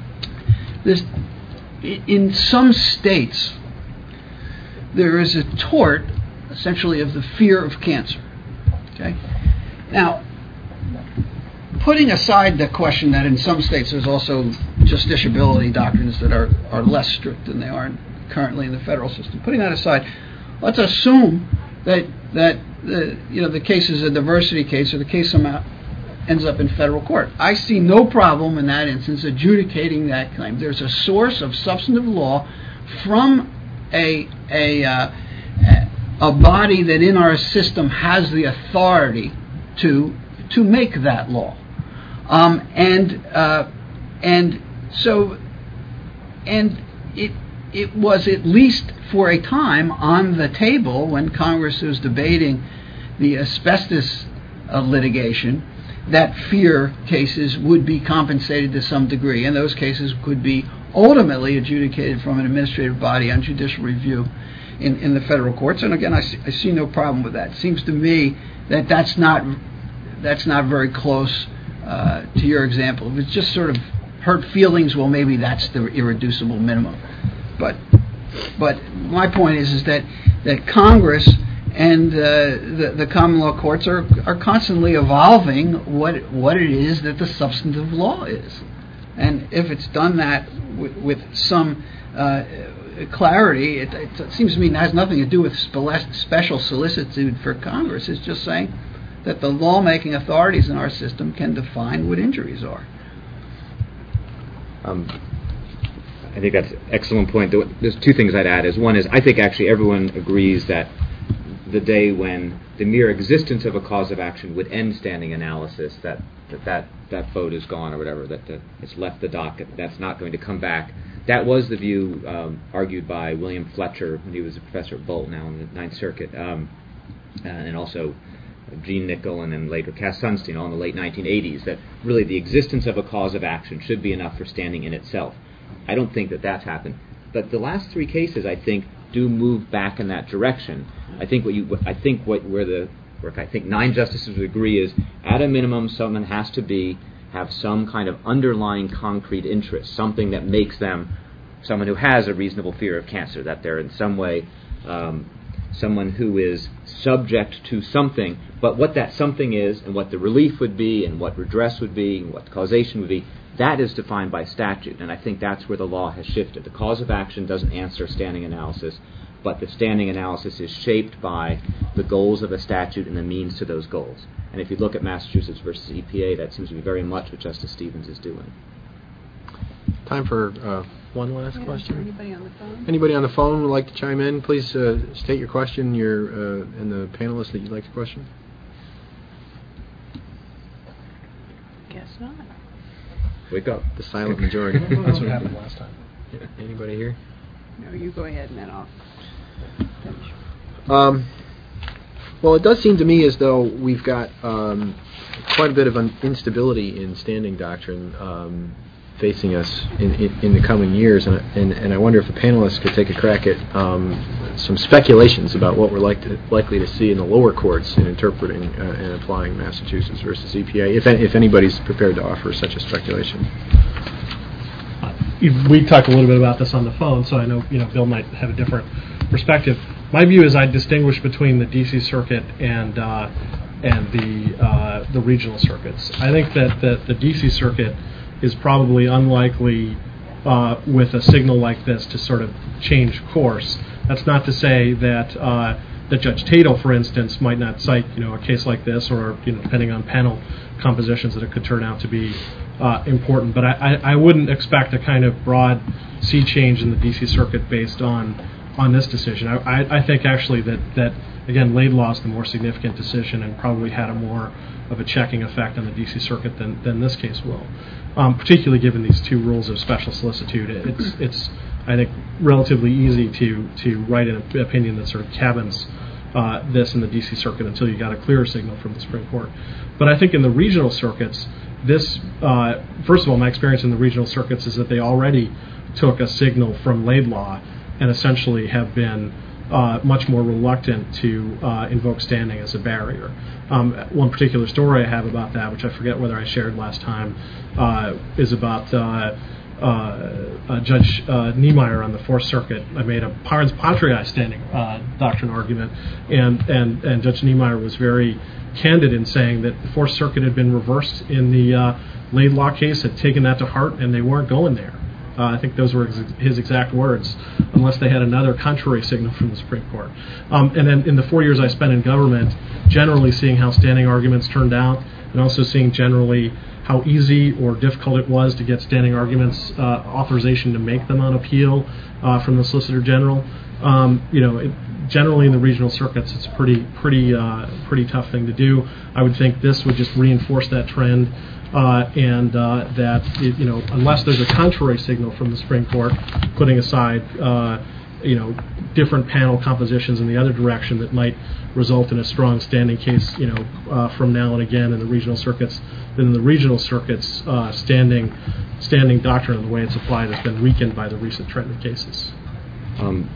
In some states, there is a tort, essentially, of the fear of cancer. Okay? Now, putting aside the question that in some states there's also justiciability doctrines that are less strict than they are currently in the federal system. Putting that aside, let's assume that the case is a diversity case, or the case somehow ends up in federal court. I see no problem in that instance adjudicating that claim. There's a source of substantive law from a body that in our system has the authority to make that law, and it was at least for a time on the table when Congress was debating the asbestos litigation, that fear cases would be compensated to some degree, and those cases could be ultimately adjudicated from an administrative body on judicial review in the federal courts. And again, I see no problem with that. It seems to me that that's not very close to your example. If it's just sort of hurt feelings, well, maybe that's the irreducible minimum. But my point is that Congress and the common law courts are constantly evolving what it is that the substantive law is. And if it's done that with some clarity, it seems to me it has nothing to do with special solicitude for Congress. It's just saying that the lawmaking authorities in our system can define what injuries are. I think that's an excellent point. There's two things I'd add. One is I think actually everyone agrees that the day when the mere existence of a cause of action would end standing analysis, that vote is gone or whatever, that it's left the docket, that's not going to come back. That was the view argued by William Fletcher when he was a professor at Bolt, now in the Ninth Circuit, and also Gene Nickel and then later Cass Sunstein, all in the late 1980s, that really the existence of a cause of action should be enough for standing in itself. I don't think that that's happened. But the last three cases, I think, do move back in that direction. I think I think 9 justices would agree is, at a minimum, someone has to have some kind of underlying concrete interest, something that makes them someone who has a reasonable fear of cancer, that they're in some way someone who is subject to something. But what that something is, and what the relief would be, and what redress would be, and what the causation would be, that is defined by statute, and I think that's where the law has shifted. The cause of action doesn't answer standing analysis, but the standing analysis is shaped by the goals of a statute and the means to those goals. And if you look at Massachusetts versus EPA, that seems to be very much what Justice Stevens is doing. Time for one last question. Anybody on the phone? Anybody on the phone would like to chime in? Please state your question, and the panelists that you'd like to question. Guess not. Wake up. The silent majority. That's what happened last time. Anybody here? No, you go ahead and then I'll finish. Well, it does seem to me as though we've got quite a bit of instability in standing doctrine facing us in the coming years, and I wonder if the panelists could take a crack at some speculations about what we're likely to see in the lower courts in interpreting and applying Massachusetts versus EPA, if anybody's prepared to offer such a speculation. We talked a little bit about this on the phone, so I know Bill might have a different perspective. My view is I distinguish between the D.C. Circuit and the regional circuits. I think that the D.C. Circuit is probably unlikely with a signal like this to sort of change course. That's not to say that Judge Tatel, for instance, might not cite a case like this, or depending on panel compositions, that it could turn out to be important. But I wouldn't expect a kind of broad sea change in the D.C. Circuit based on this decision. I think actually that again, Laidlaw is the more significant decision and probably had a more of a checking effect on the D.C. Circuit than this case will. Particularly given these two rules of special solicitude, it's I think relatively easy to write an opinion that sort of cabins this in the D.C. Circuit until you got a clearer signal from the Supreme Court. But I think in the regional circuits, this first of all, my experience in the regional circuits is that they already took a signal from Laidlaw and essentially have been much more reluctant to invoke standing as a barrier. One particular story I have about that, which I forget whether I shared last time, is about Judge Niemeyer on the Fourth Circuit. I made a parens patriae standing doctrine argument, and Judge Niemeyer was very candid in saying that the Fourth Circuit had been reversed in the Laidlaw case, had taken that to heart, and they weren't going there. I think those were his exact words, unless they had another contrary signal from the Supreme Court. And then in the 4 years I spent in government, generally seeing how standing arguments turned out, and also seeing generally how easy or difficult it was to get standing arguments authorization to make them on appeal from the Solicitor General. Generally in the regional circuits, it's a pretty tough thing to do. I would think this would just reinforce that trend. And that unless there's a contrary signal from the Supreme Court, putting aside different panel compositions in the other direction that might result in a strong standing case from now and again in the regional circuits, then in the regional circuits standing doctrine and the way it's applied has been weakened by the recent trend of cases.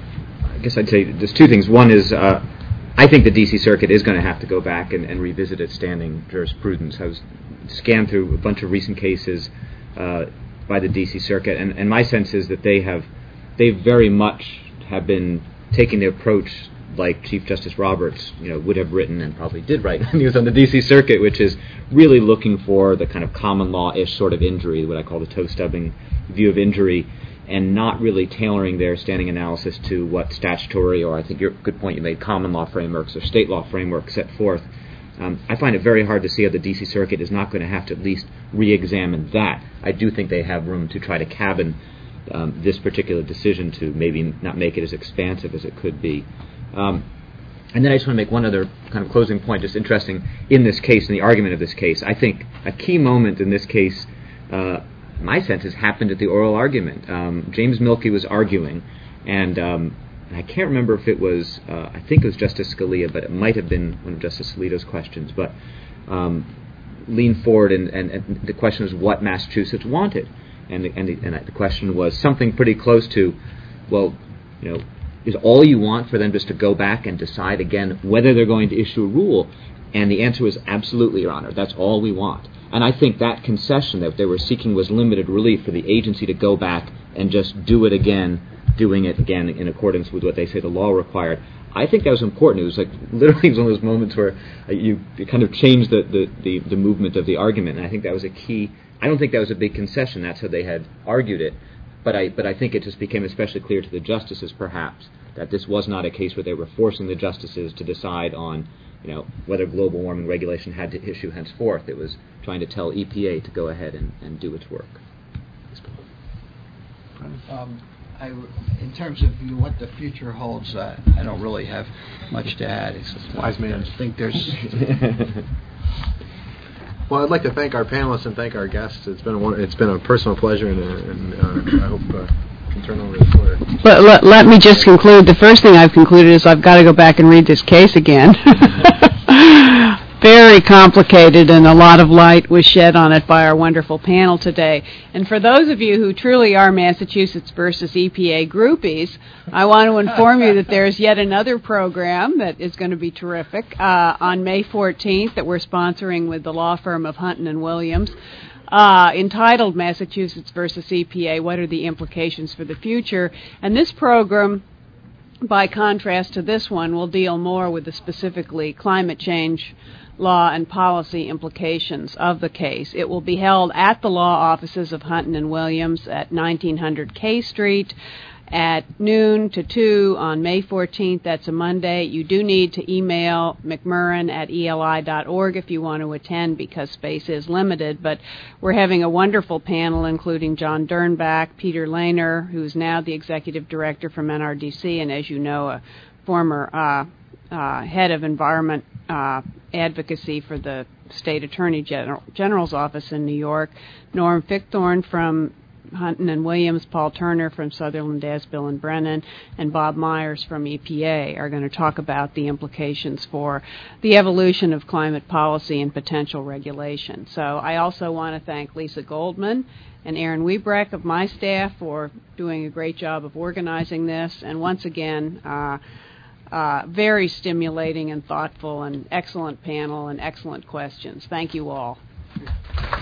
I guess I'd say there's two things. One is I think the D.C. Circuit is going to have to go back and revisit its standing jurisprudence. I was scanned through a bunch of recent cases by the D.C. Circuit, and my sense is that they very much have been taking the approach like Chief Justice Roberts, would have written and probably did write when he was on the D.C. Circuit, which is really looking for the kind of common law-ish sort of injury, what I call the toe-stubbing view of injury, and not really tailoring their standing analysis to what statutory, or I think your good point you made, common law frameworks or state law frameworks set forth. I find it very hard to see how the D.C. Circuit is not going to have to at least re-examine that. I do think they have room to try to cabin this particular decision to maybe not make it as expansive as it could be. And then I just want to make one other kind of closing point, just interesting in this case, in the argument of this case. I think a key moment in this case, my sense, has happened at the oral argument. James Mielke was arguing, and I can't remember if it was, I think it was Justice Scalia, but it might have been one of Justice Alito's questions, but leaned forward, and the question was what Massachusetts wanted. And the question was something pretty close to, well, is all you want for them just to go back and decide again whether they're going to issue a rule? And the answer was absolutely, Your Honor, that's all we want. And I think that concession that they were seeking was limited relief for the agency to go back and just doing it again in accordance with what they say the law required. I think that was important. It was like literally one of those moments where you kind of changed the movement of the argument, and I think that was a key. I don't think that was a big concession. That's how they had argued it. But I think it just became especially clear to the justices, perhaps, that this was not a case where they were forcing the justices to decide on, whether global warming regulation had to issue henceforth. It was trying to tell EPA to go ahead and do its work. In terms of what the future holds, I don't really have much to add. Wise man. I think there's... Well, I'd like to thank our panelists and thank our guests. It's been a personal pleasure, and I hope I can turn over the floor. But let me just conclude. The first thing I've concluded is I've got to go back and read this case again. Very complicated, and a lot of light was shed on it by our wonderful panel today. And for those of you who truly are Massachusetts versus EPA groupies, I want to inform you that there's yet another program that is going to be terrific on May 14th that we're sponsoring with the law firm of Hunton and Williams, entitled Massachusetts versus EPA, What are the Implications for the Future? And this program, by contrast to this one, will deal more with the specifically climate change law and policy implications of the case. It will be held at the law offices of Hunton and Williams at 1900 K Street at noon to 2 on May 14th. That's a Monday. You do need to email mcmurran@eli.org if you want to attend because space is limited, but we're having a wonderful panel including John Dernbach, Peter Lehner, who's now the executive director from NRDC and, as you know, a former head of environment advocacy for the State Attorney General's office in New York, Norm Fichthorn from Hunton and Williams, Paul Turner from Sutherland, Asbill and Brennan, and Bob Myers from EPA are going to talk about the implications for the evolution of climate policy and potential regulation. So I also want to thank Lisa Goldman and Aaron Wiebrecht of my staff for doing a great job of organizing this, and once again, very stimulating and thoughtful and excellent panel and excellent questions. Thank you all.